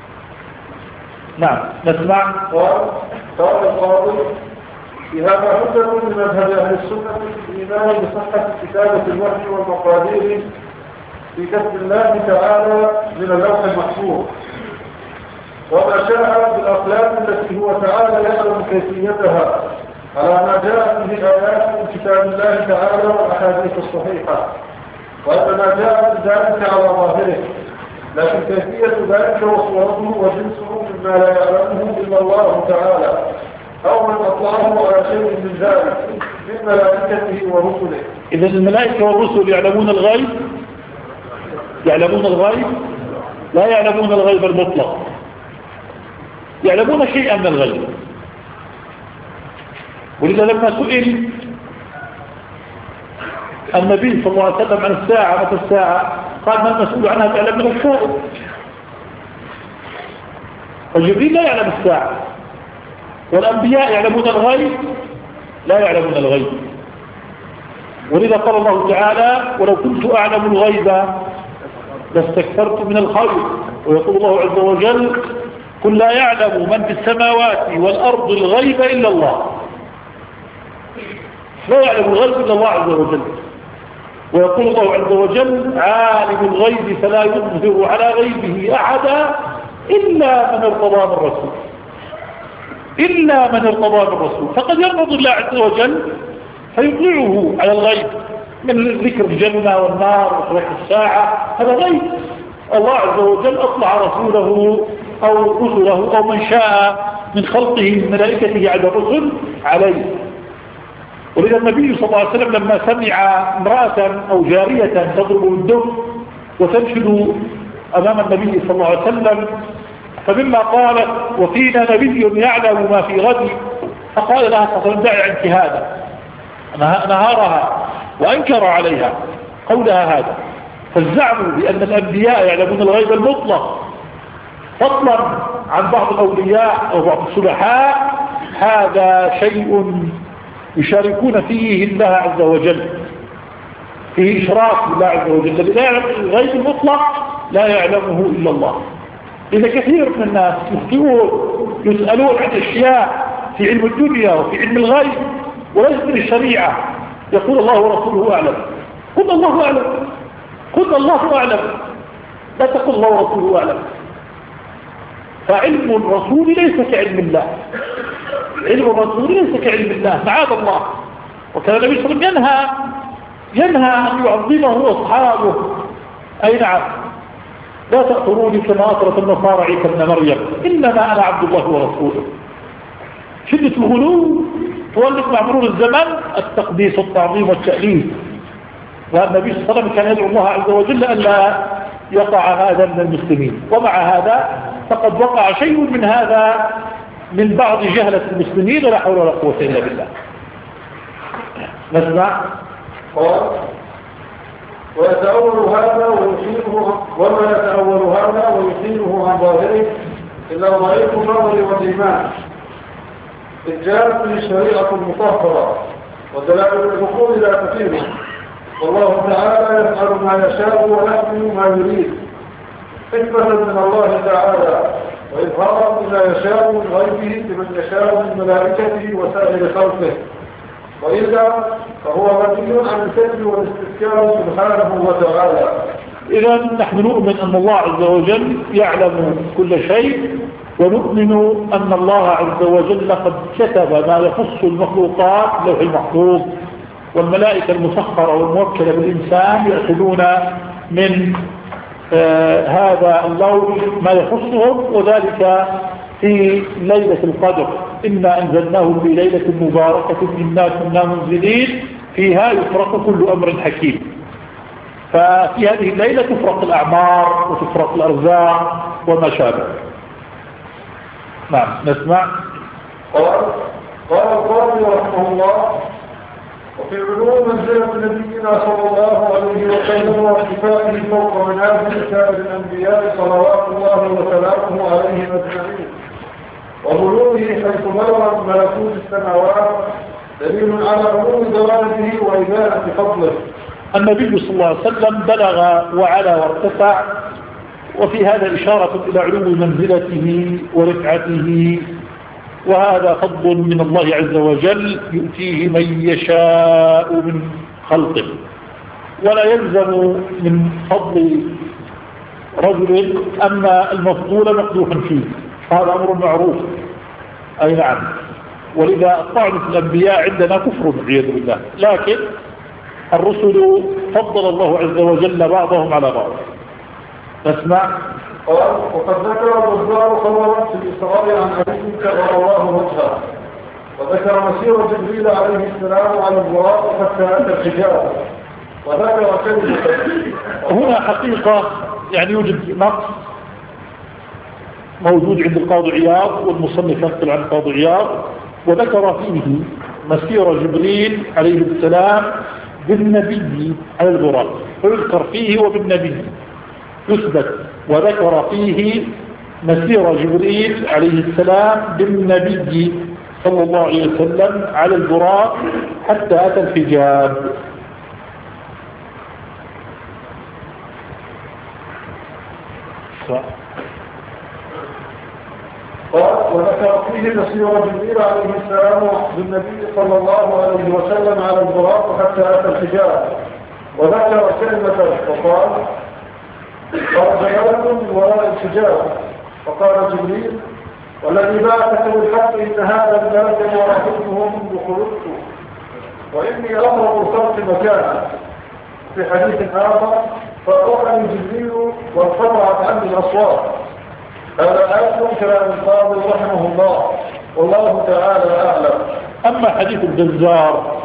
نعم نسمع. قال القاضي: في هذا حجة من مذهب أهل السنة في الإيمان بصحة كتابة الوحي والمقادير في كتب الله تعالى من اللوح المحفوظ، وما شاء بالأقلام التي هو تعالى يعلم كيفيتها على ما جاء به الآيات من كتاب الله تعالى والأحاديث الصحيحة، وأن ما جاء من ذلك على ظاهره، لكن كيفية ذلك وصورته وجنسه من مما لا يعلمه إلا الله تعالى، أو من أطلعه على شيء من ذلك من ملائكته ورسله. إذا الملائكة والرسل يعلمون الغيب؟ يعلمون الغيب؟ لا يعلمون الغيب المطلق، يعلمون شيئا من الغيب. ولذا لما سئل النبي صلى الله عليه وسلم عن الساعة متى الساعة قال ما المسؤول عنها تعلم من السائل. وجبريل لا يعلم الساعة، والأنبياء يعلمون الغيب؟ لا يعلمون الغيب. ولذا قال الله تعالى ولو كنت أعلم الغيب لاستكثرت من الخير. ويقول الله عز وجل قل لا يعلم من في السماوات والأرض الغيب إلا الله. لا يعلم الغيب إلا الله عز وجل. ويقول الله عز وجل عالم الغيب فلا يظهر على غيبه أحدا إلا من ارتضى من رسول. إلا من ارتضى من رسول. فقد يرتضي الله عز وجل فيطلعه على الغيب من ذكر الجنة والنار وصلاح الساعة، هذا غيب. الله عز وجل أطلع رسوله أو رسله أو من شاء من خلقه من ملائكته على الرسل عليه. ولذا النبي صلى الله عليه وسلم لما سمع امرأة أو جارية تضرب الدف وتنشد أمام النبي صلى الله عليه وسلم، فمما قالت وفينا نبي يعلم ما في غد، فقال لها دعي عنك هذا، نهارها وأنكر عليها قولها هذا. فالزعم بأن الأنبياء يعلمون الغيب المطلق فضلا عن بعض الأولياء أو بعض الصلحاء هذا شيء يشاركون فيه الله عز وجل، فيه إشراك بالله عز وجل. الذي لا يعلم الغيب المطلق لا يعلمه إلا الله. إذا كثير من الناس يفتون يسألون عن أشياء في علم الدنيا وفي علم الغيب وليس من الشريعة، يقول الله ورسوله أعلم. قل الله أعلم، قل الله أعلم، لا تقل الله ورسوله أعلم. فعلم الرسول ليس كعلم الله، علم الرسول ليس كعلم الله معاذ الله. وكان النبي صلى الله عليه وسلم ينهى أن يعظمه أصحابه. أي نعم، لا تأطروني كما أطرت النصارى عيسى ابن مريم، إنما أنا عبد الله ورسوله. شدة الغلو تولد مع مرور الزمن التقديس والتعظيم والتأليف. والنبي صلى الله عليه وسلم كان يدعو الله عز وجل ألا يقع هذا من المسلمين، ومع هذا فقد وقع شيء من هذا من بعض جهلة المسلمين، ولا حول ولا قوة إلا بالله. نسمع. قال ويتأول هذا ويثيره، وما يتأول هذا ويثيره عن ظاهره إلا ضعيف النظر والإيمان، إذ جاءت به الشريعة المطهرة ودلائل العقول لا تفيده، والله تعالى يفعل ما يشاء ويحمل ما يريد حكمة من الله تعالى، وإظهارا بما يشاء من غيبه لمن يشاء من ملائكته وسائر خلقه، وإلا فهو غني عن الكذب والاستذكار سبحانه وتعالى. إذا نحن نؤمن أن الله عز وجل يعلم كل شيء، ونؤمن أن الله عز وجل قد كتب ما يخص المخلوقات لوح المحفوظ، والملائكة المسخرة والموكلة بالإنسان يأخذون من هذا اللوح ما يخصهم، وذلك في ليلة القدر. إنا أنزلناه في ليلة مباركة إنا كنا منزلين فيها يفرق كل أمر حكيم. ففي هذه الليلة تفرق الأعمار وتفرق الأرزاق وما شابه. نعم نسمع. قال القاضي رحمه الله وفي علوم منزلة نبينا صلى الله عليه وسلم وارتفاعه فوق منازل سائر الأنبياء صلوات الله وسلامه عليهم أجمعين، وبلوغه حيث بلغ ملكوت السماوات دليل على عموم ضلالته وإبانة فضله. النبي صلى الله عليه وسلم بلغ وعلى وارتفع، وفي هذا إشارة إلى علو منزلته ورفعته، وهذا فضل من الله عز وجل يؤتيه من يشاء من خلقه، ولا يلزم من فضل رجل أن المفضول مقدوحا فيه، هذا أمر معروف. أي نعم. ولذا الطعن في الأنبياء عندنا كفر والعياذ بالله، لكن الرسل فضل الله عز وجل بعضهم على بعض. نسمع. قال وقد ذكر البزار خبرا في الإسراء عن علي كرم الله وجهه، وذكر مسير جبريل عليه السلام على البراق حتى أتى الحجاب، وذكر كلمة. هنا حقيقة يعني يوجد نقص موجود عند القاضي عياض، والمصنف ينقل عن القاضي عياض، وذكر فيه مسير جبريل عليه السلام بالنبي على البراق، فيذكر فيه وبالنبي يثبت، وذكر فيه مسير جبريل عليه السلام بالنبي صلى الله عليه وسلم على البراق حتى أتى الحجاب. وذكر فيه مسير جبريل عليه السلام بالنبي صلى الله عليه وسلم على البراق حتى أتى الحجاب، وذكر كلمة وقال خرج ملك من وراء الحجاب، فقال جبريل والذي بعثك بالحق إن هذا الملك ورحمته منذ خلقت، وإني أقرب الخلق مكانا. في حديث آخر فأوحني جبريل وانقطعت عني الأصوات. هذا آخر كلام القاضي رحمه الله، والله تعالى أعلم. أما حديث البزار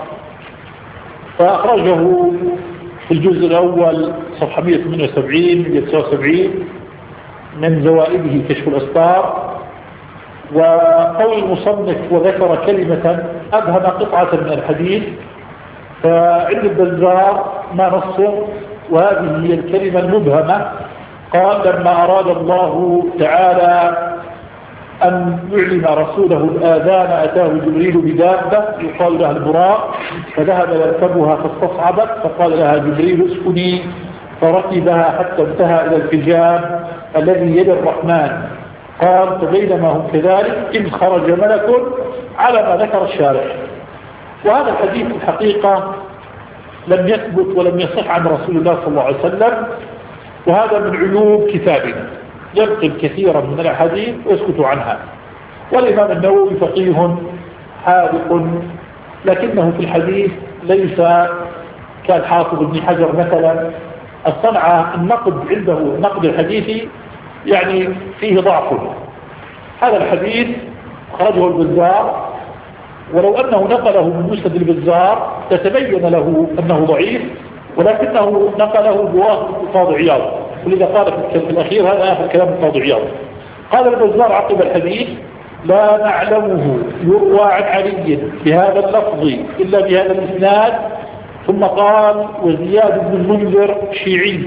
فأخرجه في الجزء الأول صفحة 178 من زوائده كشف الأستار، وقول المصنف وذكر كلمة أبهم قطعة من الحديث، فعند البزار ما نصر، وهذه هي الكلمة المبهمة. قال لما أراد الله تعالى أن يعلم رسوله الآذان أتاه جبريل بدابة يقال لها البراق، فذهب يركبها فاستصعبت، فقال لها جبريل اسكني، فركبها حتى انتهى إلى الحجاب الذي يد الرحمن. قال فبينما هم كذلك إذ خرج ملك على ما ذكر الشارع. وهذا الحديث الحقيقة لم يثبت ولم يصح عن رسول الله صلى الله عليه وسلم، وهذا من عيوب كتابنا، ينقل كثيرا من الأحاديث ويسكت عنها. والإمام النووي فقيه حاذق، لكنه في الحديث ليس كالحافظ ابن حجر مثلا. الصنعة النقد عنده النقد الحديثي يعني فيه ضعف. هذا الحديث خرجه البزار، ولو أنه نقله من مسند البزار تتبين له أنه ضعيف، ولكنه نقله بواسطة القاضي عياض، ولذا قال في الأخير هذا آخر كلام القاضي عياض. قال البزار عقب الحديث لا نعلمه يروى عن علي بهذا اللفظ إلا بهذا الإسناد. ثم قال وزياد بن المنذر شيعي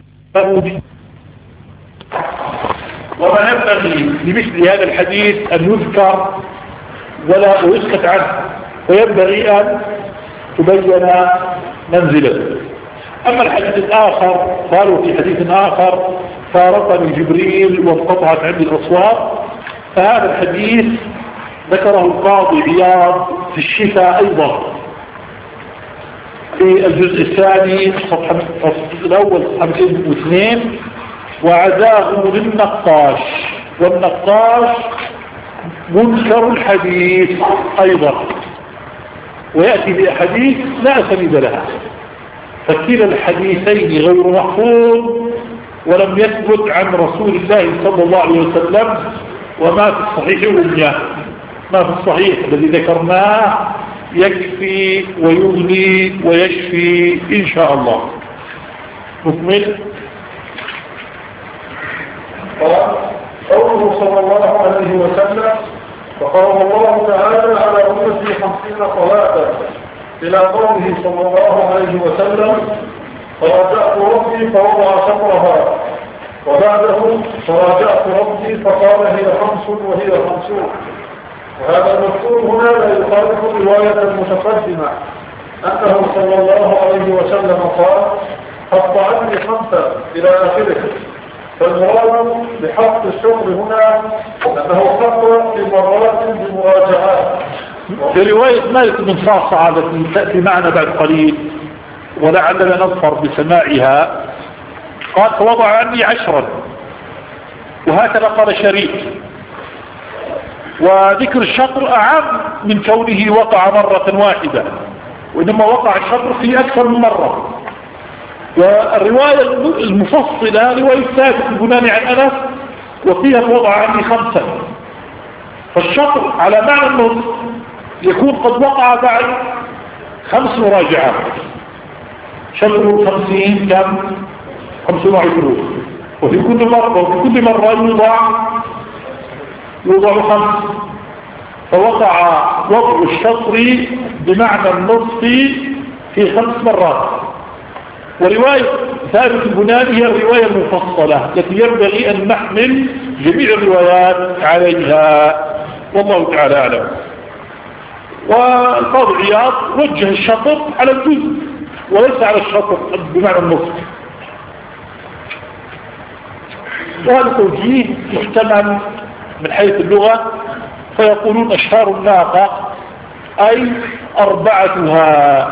وما ينبغي لمثل هذا الحديث أن يذكر ولا يسكت عنه، وينبغي أن تبين منزله. أما الحديث الآخر قالوا في حديث آخر فارقني جبريل وانقطعت عندي الأصوات، فهذا الحديث ذكره القاضي عياض في الشفاء أيضا في الجزء الثاني الصفحة الأول صفحة 202، وعزاه للنقاش، والنقاش منكر الحديث أيضا، ويأتي بأحاديث لا سند لها، فكلا الحديثين غير محفوظ ولم يثبت عن رسول الله صلى الله عليه وسلم. وما في الصحيح والجاه، ما في الصحيح الذي ذكرناه يكفي ويغني ويشفي إن شاء الله. نكمل. قوله صلى الله عليه وسلم فقال الله تعالى على أمتي 50 صلاة، إلى قوله صلى الله عليه وسلم فراجعت ربي فوضع شطرها، وبعده فراجعت ربي فقال هي 5 وهي 50. وهذا المذكور هنا لا يخالف الرواية المتقدمة أنه صلى الله عليه وسلم قال حط عني 5 إلى آخره. فالمراد بحط الشطر هنا أنه خطر في مرات بمراجعات. في رواية مالك بن صعصع التي تأتي معنا بعد قليل ولعلنا نظفر بسماعها، قال فوضع عني 10، وهكذا قال شريك. وذكر الشطر أعم من كونه وقع مرة واحدة، وإنما وقع الشطر في أكثر من مرة. والرواية المفصلة رواية ثابت البناني عن أنس وفيها الوضع عندي 5، فالشطر على معنى النصف يكون قد وقع بعد 5 مراجعات. شطر 50 كم؟ 25. وفي كل مرة يوضع 5، فوقع وضع الشطر بمعنى النصف في 5 مرات. ورواية ثابت البناني هي الرواية المفصلة التي ينبغي أن نحمل جميع الروايات عليها، والله تعالى أعلم. والقاضي عياض وجه الشطر على الجزء وليس على الشطر بمعنى النصف، وهذا توجيه محتمل من حيث اللغة. فيقولون أشهار الناقة أي أرباعها،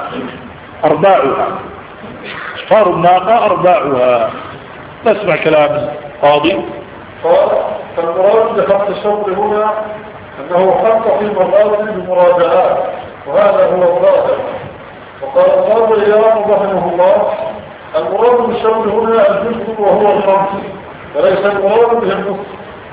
أشهار الناقة أرباعها. نسمع كلام قاضي. قال: فالمراد بخط الشطر هنا أنه خط في مرات بمراجعات، وهذا هو الظاهر. وقال القاضي عياض رحمه الله: المراد بالشطر هنا الجزء وهو 5، وليس المراد به النصف.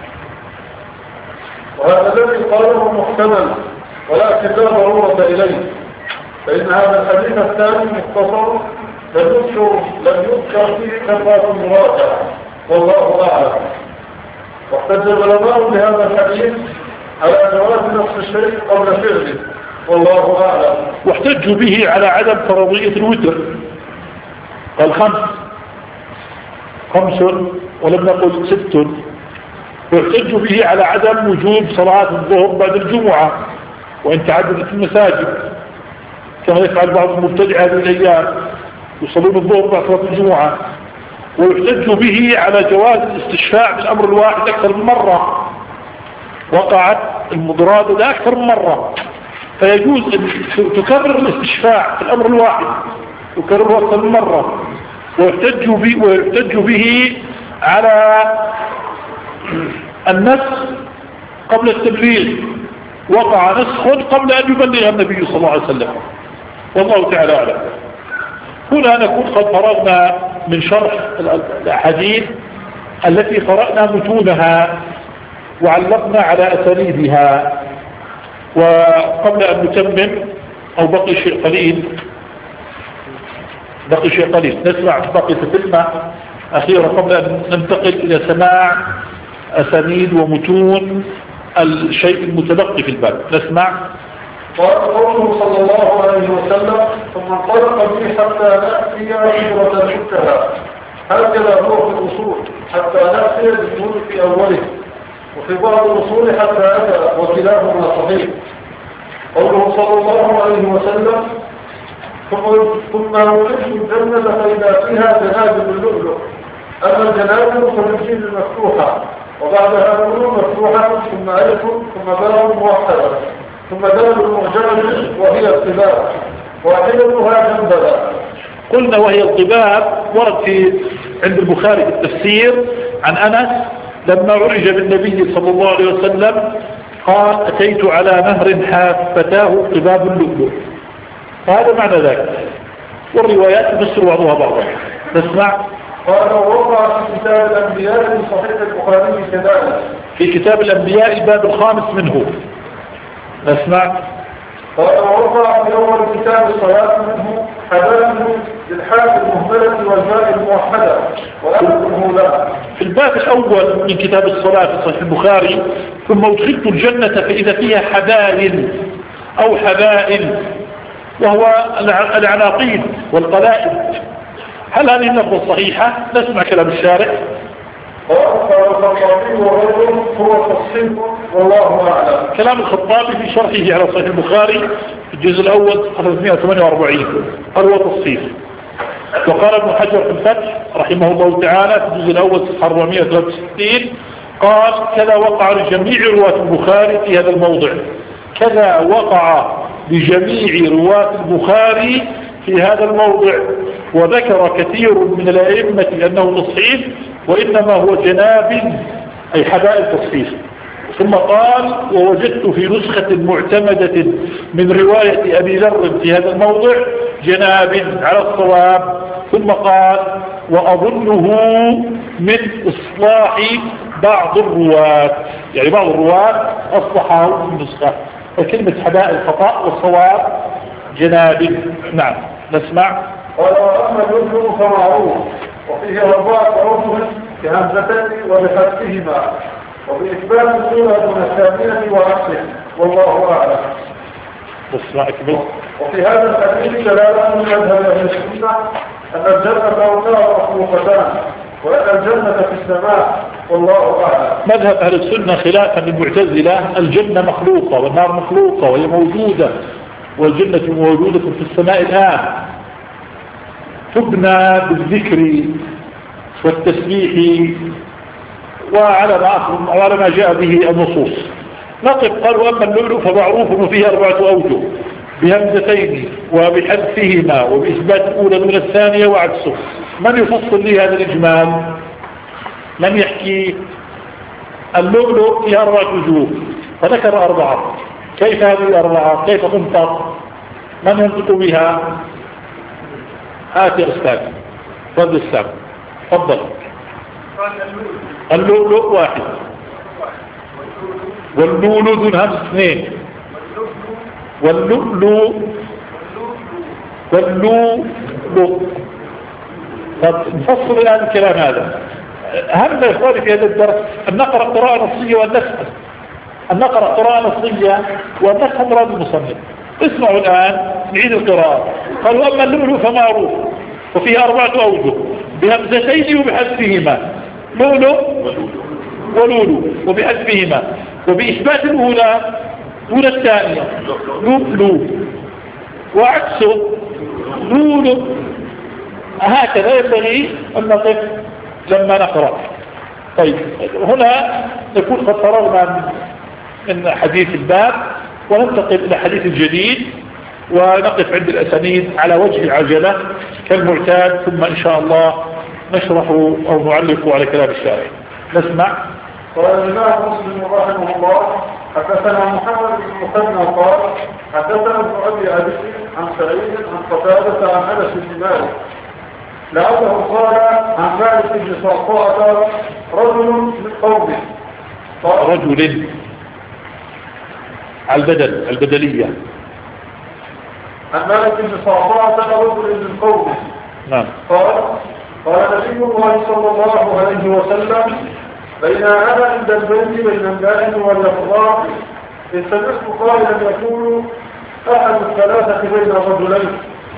وهذا الذي قاله محتمل، ولكن لا ضرورة إليه، فإن هذا الحديث الثاني مختصر لم يذكر فيه كثرة المراجعة، والله أعلم. واحتج العلماء بهذا الحديث على جواز نصف الشيء قبل فعله، والله أعلم. واحتجوا به على عدم فرضية الوتر، قال 5 ولم نقل 6. واحتجوا به على عدم وجوب صلاة الظهر بعد الجمعة وإن تعددت المساجد، كما يفعل بعض المبتدع هذه الأيام يصلون الظهر بعد صلاة الجمعة. ويحتجوا به على جواز الاستشفاع بالأمر الواحد أكثر من مرة، وقعت المضرات أكثر من مرة، فيجوز أن تكرر الاستشفاع في الأمر الواحد تكرره أكثر من مرة. ويحتجوا به على النسخ قبل التبليغ، وقع نسخ قبل أن يبلغ النبي صلى الله عليه وسلم، والله تعالى أعلم. هنا نكون قد فرغنا من شرح الأحاديث التي قرأنا متونها وعلقنا على أسانيدها. وقبل أن نتمم أو بقي شيء قليل نسمع بقية كلمة أخيرة قبل أن ننتقل إلى سماع أسانيد ومتون الشيء المتبقي في الباب. نسمع. قال قوله صلى الله عليه وسلم: ثم انطلق بي حتى نأتي عبرة المنتهى. هكذا هو في الأصول، حتى نأتي بالنور في أوله، وفي بعض الأصول حتى أتى، وكلاهما صحيح. قوله صلى الله عليه وسلم: ثم نولد الجنة فإذا فيها جنادب اللؤلؤ. أما الجنادب فالجيل المفتوحة، وبعدها نور مفتوحة، ثم ألف، ثم باء موحدة، ثم دال معجمة وهي القباب، واحدتها جنبها. قلنا وهي القباب ورد عند البخاري في التفسير عن أنس لما عرج بالنبي صلى الله عليه وسلم قال: أتيت على نهر حافتاه قباب اللؤلؤ. فهذا معنى ذلك، والروايات تفسر بعضها بعضا. نسمع. قال: ووقع في كتاب الأنبياء في صحيح البخاري كذلك. في كتاب الأنبياء الباب 5 منه. نسمع. قال: ووقع في أول كتاب الصلاة منه حداثه بالحاء المهملة والباء الموحدة وألفه لا. في الباب الأول من كتاب الصلاة في صحيح البخاري: ثم أدخلت الجنة فإذا فيها حبائل أو حبائل، وهو العناقيد والقلائد. هل هذه اللفظة صحيحة؟ نسمع كلام الشارع. قال الخطابي وغيره هو تصحيح، والله أعلم. كلام الخطابي في شرحه على صحيح البخاري في الجزء الأول 348 هو تصحيح. وقال ابن حجر في الفتح رحمه الله تعالى في الجزء الأول 463 قال: كذا وقع لجميع رواة البخاري في هذا الموضع، كذا وقع لجميع رواة البخاري في هذا الموضع. وذكر كثير من الأئمة أنه تصحيح، وإنما هو جناب أي حبائل تصحيح. ثم قال: ووجدت في نسخة معتمدة من رواية أبي ذر في هذا الموضع جناب على الصواب. ثم قال: وأظنه من إصلاح بعض الرواة، يعني بعض الرواة أصلحوا في النسخة، فكلمة حباء الخطأ والصواب جنابل. نعم نسمع. قال وأما الوزن فمعروف وفيه 4 أوجه بهمزتين وبفتحهما وبإثبات السورة دون الثانية وعكسه والله أعلم. نسمع اكمل. وفي هذا الحديث دلالة من مذهب أهل السنة أن الجنة والنار مخلوقتان وأن الجنة في السماء والله أعلم. مذهب أهل السنة خلافا للمعتزلة الجنة مخلوقة والنار مخلوقة وهي موجودة، والجنة موجودة في السماء الآن، تبنى بالذكر والتسبيح وعلى ما جاء به النصوص. نقف. قال وأما اللؤلؤ فمعروف وفيه 4 أوجه بهمزتين وبحذفهما وبإثبات الأولى دون الثانية وعكسه. من يفصل لي هذا الإجمال؟ من يحكي؟ اللؤلؤ فيه 4 وجوه فذكر 4. كيف هذه 4؟ كيف تنطق؟ من ينطق بها؟ يا أستاذ فضل السلام تفضل. اللؤلؤ 1 واللؤلؤ ذو الهمز 2 واللؤلؤ طب نفصل الآن الكلام هذا. أهم يا إخواني في هذا الدرس أن نقرأ قراءة نصية وأن نفهم، أن نقرأ قراءة نصية وأن نفهم مراد المصنف. اسمعوا الآن نعيد القراءة. قال وأما اللؤلؤ فمعروف وفيه 4 أوجه بهمزتين وبحذفهما، لؤلؤ ولؤلؤ وبحذفهما وبإثبات الأولى دون الثانية لؤلؤ وعكسه لؤلؤ. هكذا ينبغي أن نقف لما نقرأ. طيب هنا نكون قد فرغنا من حديث الباب وننتقل إلى حديث الجديد ونقف عند الأسانيد على وجه العجلة كالمعتاد، ثم إن شاء الله نشرح أو نعلق على كلام الشارع. نسمع. قال الإمام مسلم رحمه الله حدثنا محمد بن مثنى قال حدثنا ابن أبي عدي عن سعيد عن قتادة عن أنس بن مالك لعله قال عن مالك بن صعصعة رجل من قومه. رجل على البدلية. عن مالك بن صعصعة رجل من قومه. نعم. قال نبي الله صلى الله عليه وسلم بين أنا عند البيت بين النائم واليقظان إذ سمعت قائلا يقول أحد الثلاثة بين الرجلين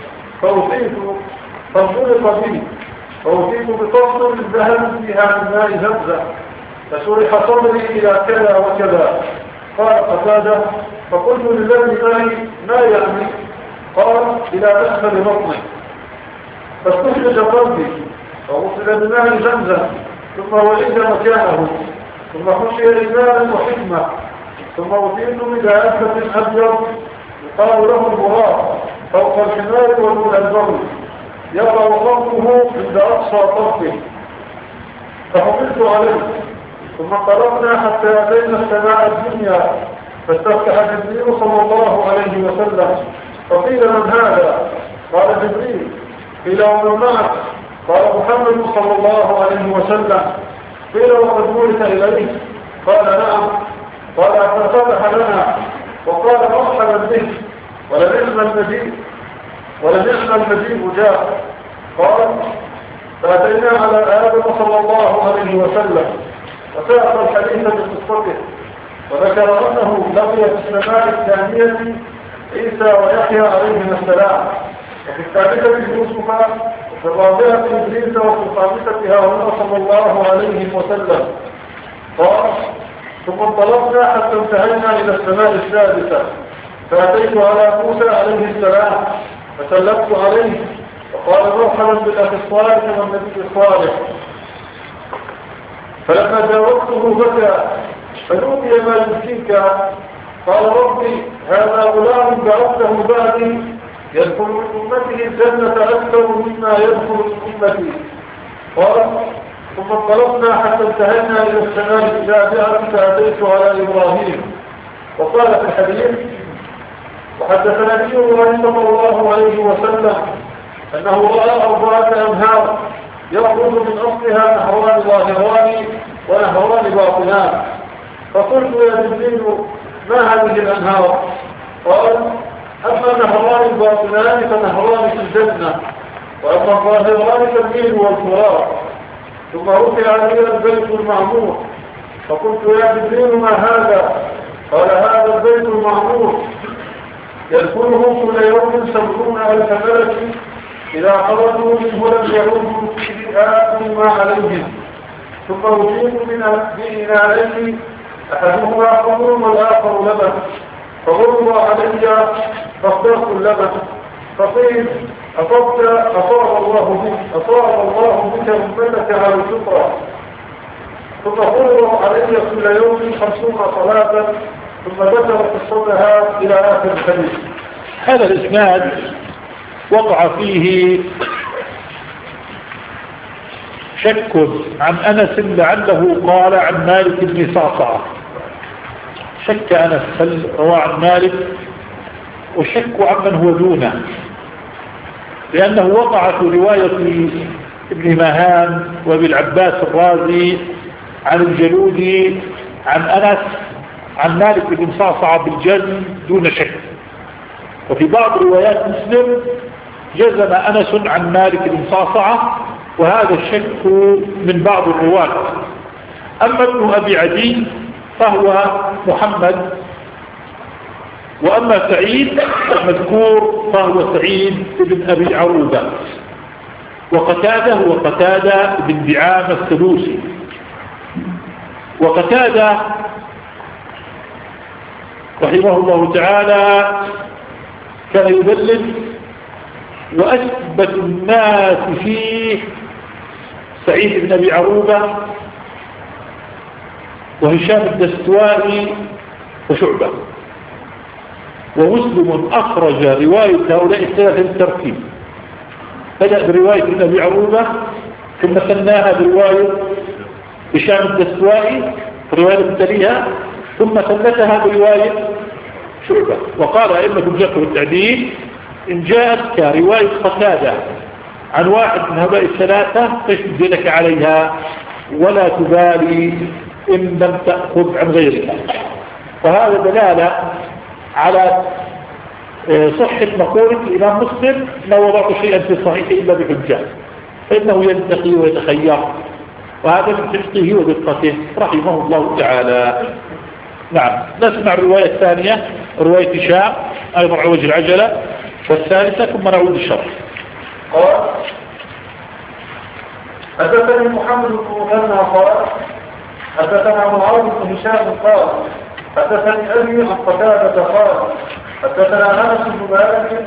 فانطلق بي فأتيت بقصر الذهب فيها من ماء زمزم فشرح صدري إلى كذا وكذا. قال قتادة فقلت للذي معي ما يعني؟ قال إلى أسفل بطني. فاستخرج قلبي فوصل بماء زمزم ثم وعيد مكانه ثم خشي إيمانا وحكمة ثم أتيت بدابة أبيض يقال له البراق فوق الحمار ودون البغل يقع صوته عند أقصى طرفه فحملت عليه ثم انطلقنا حتى أتينا السماء الدنيا فاستفتح جبريل صلى الله عليه وسلم فقيل من هذا؟ قال جبريل. قيل ومن معك؟ قال محمد صلى الله عليه وسلم. قيل وقد ولت إليه؟ قال نعم. قال ففتح لنا وقال مرحبا به ولنعم المجيء جاء. قال فأتينا على آدم صلى الله عليه وسلم وساق الحديث بقصته وذكر أنه لقي في السماء الثانية عيسى ويحيى عليهما السلام وفي الثالثة يوسف وفي الرابعة إبليس وفي الخامسة هارون صلى الله عليه وسلم. قال ثم انطلقنا حتى انتهينا إلى السماء السادسة فأتيت على موسى عليه السلام فسلمت عليه وقال مرحبا بالأخ الصالح والنبي الصالح. فلما جاوزته بكى فنودي ما يمكنك؟ قال ربي هذا غلام بعثته بعدي يدخل من أمته الجنة أكثر مما يدخل من أمتي. قال ثم انطلقنا حتى انتهينا إلى السماء السابعة فأتيت على إبراهيم. وقال في الحديث وحدث نبي الله صلى الله عليه وسلم أنه رأى 4 أنهار يخرج من أصلها نهران ظاهران ونهران باطنان. فقلت يا جبريل ما هذه الأنهار؟ قال أما نهران باطنان فنهران في الجنة، وأما الظاهران فالنيل والفرات. ثم رفع لي البيت المعمور، فقلت يا جبريل ما هذا؟ قال هذا البيت المعمور يدخله كل يوم 70,000 ملك، إذا خرجوا منه لم يعودوا فيه آت ما عليهم، ثم أجيب بإناءين أحدهما خمر والآخر لبن، فغرب علي فاخترت اللبن، فقيل أصاب الله بك أمتك على الفطرة. ثم فرض علي كل يوم 50 صلاة، ثم ذكر قصتها إلى آخر الحديث. هذا الإسناد وقع فيه شك عن أنس لعله قال عن مالك بن صعصعة. شك أنس هل روى عن مالك، وشك عمن هو دونه، لأنه وقع في رواية ابن مهان وابن العباس الرازي عن الجلودي عن أنس عن مالك بن صعصعة بالجزم دون شك. وفي بعض روايات مسلم جزم أنس عن مالك بن صعصعة، وهذا الشك من بعض الرواة. أما ابن أبي عدي فهو محمد، وأما سعيد المذكور فهو سعيد بن أبي عروبة، وقتادة هو قتادة بن دعامة السدوسي. وقتادة رحمه الله تعالى كان يدلل، وأثبت الناس فيه سعيد بن أبي عروبة وهشام الدستوائي وشعبة. ومسلم أخرج رواية هؤلاء الثلاثة بالترتيب، بدأ برواية ابن أبي عروبة، ثم ثناها برواية هشام الدستوائي رواية التالية، ثم ثلثها برواية شعبة. وقال أئمة الجرح والتعديل إن جاءت كرواية قتادة عن واحد من هؤلاء الثلاثة فاشد يدك عليها ولا تبالي إن لم تأخذ عن غيرها. وهذا دلالة على صحة مقولة الإمام مسلم لا وضعت شيئا في الصحيح إلا بحجة، فإنه ينتقي ويتخير، وهذا من حفظه ودقته رحمه الله تعالى. نعم، نسمع الرواية الثانية، رواية هشام أيضا على وجه العجلة، والثالثة ثم نعود الشرح. قال حدثني محمد بن مثنى قال حدثنا معاذ بن هشام قال حدثني أبي عن قتادة قال حدثنا أنس بن مالك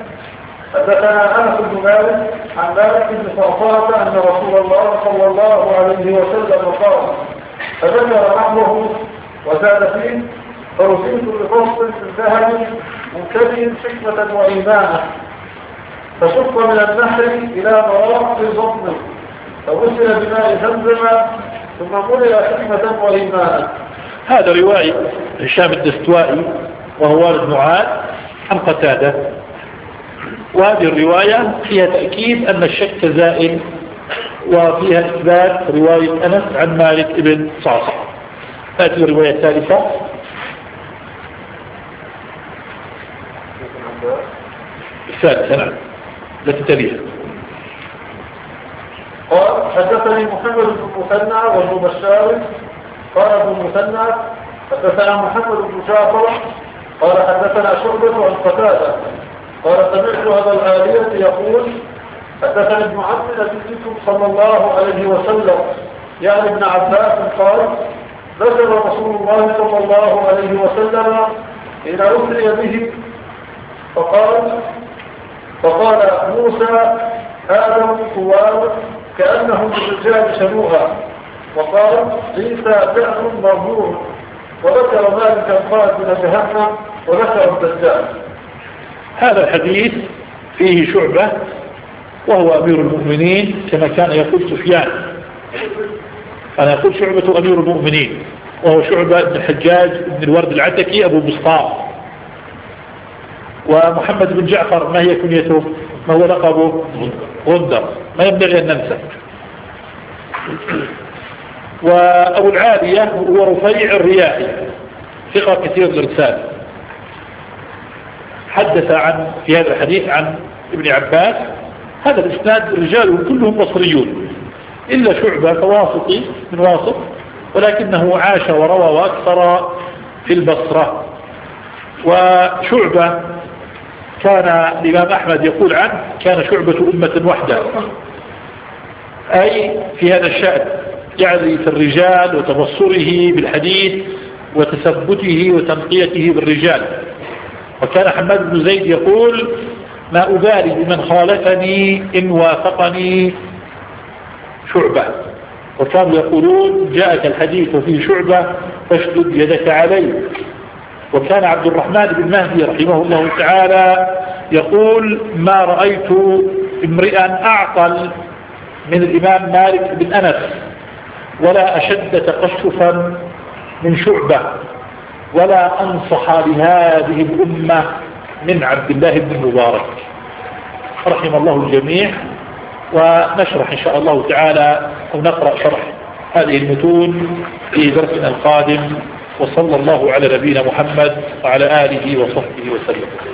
عن مالك بن صعصعة أن رسول الله صلى الله عليه وسلم قال، فذكر نحوه وزاد فيه، فرسلت بفصل من ذهب منكدر حكمة وإيمانا، فشق من النحر إلى مراق في بطنه، فغسل بماء زمزم ثم ملئ حكمة وإيمانا. هذا رواية هشام الدستوائي وهو والد معاذ عن قتادة، وهذه الرواية فيها تأكيد أن الشك زائل، وفيها إثبات رواية أنس عن مالك بن صعصعة. هذه الرواية الثالثة. الثالثة نعم التي تليها. قال حدثني محمد بن مثنى وابن بشار قال ابن مثنى حدثنا محمد بن جعفر قال حدثنا شعبة عن قتادة قال سمعت هذا الآلية يقول حدثني ابن عم نبيكم صلى الله عليه وسلم يعني ابن عباس قال نزل رسول الله صلى الله عليه وسلم إلى أسري به فقال موسى آدم طوال كأنهم الرجال شنوها، وقال عيسى دعم مرمور، وذكر ذلك القائد من جهنم، وذكر الدجال. هذا الحديث فيه شعبة وهو أمير المؤمنين كما كان يقول سفيان، أنا أقول شعبة أمير المؤمنين، وهو شعبة بن الحجاج بن الورد العتكي أبو بسطام. ومحمد بن جعفر ما هي كنيته؟ ما هو لقبه؟ غندر، ما ينبغي أن ننسى. وأبو العالية هو رفيع الرياحي ثقة كثير الإرسال، حدث في هذا الحديث عن ابن عباس. هذا الإسناد رجاله كلهم بصريون إلا شعبة فواسطي من واسط، ولكنه عاش وروى وأكثر في البصرة. وشعبة كان الإمام أحمد يقول عنه كان شعبة أمة وحدة، أي في هذا الشأن، يعني في الرجال وتبصره بالحديث وتثبته وتنقيته بالرجال. وكان حماد بن زيد يقول ما أبالي بمن خالفني إن وافقني شعبة. وكانوا يقولون جاءك الحديث في شعبة فاشدد يدك عليه. وكان عبد الرحمن بن مهدي رحمه الله تعالى يقول ما رأيت امرئا أعقل من الإمام مالك بن أنس ولا أشد تقشفا من شعبة ولا أنصح لهذه الأمة من عبد الله بن مبارك رحم الله الجميع. ونشرح إن شاء الله تعالى أو نقرأ شرح هذه المتون في درسنا القادم. وصلى الله على نبينا محمد وعلى آله وصحبه وسلم.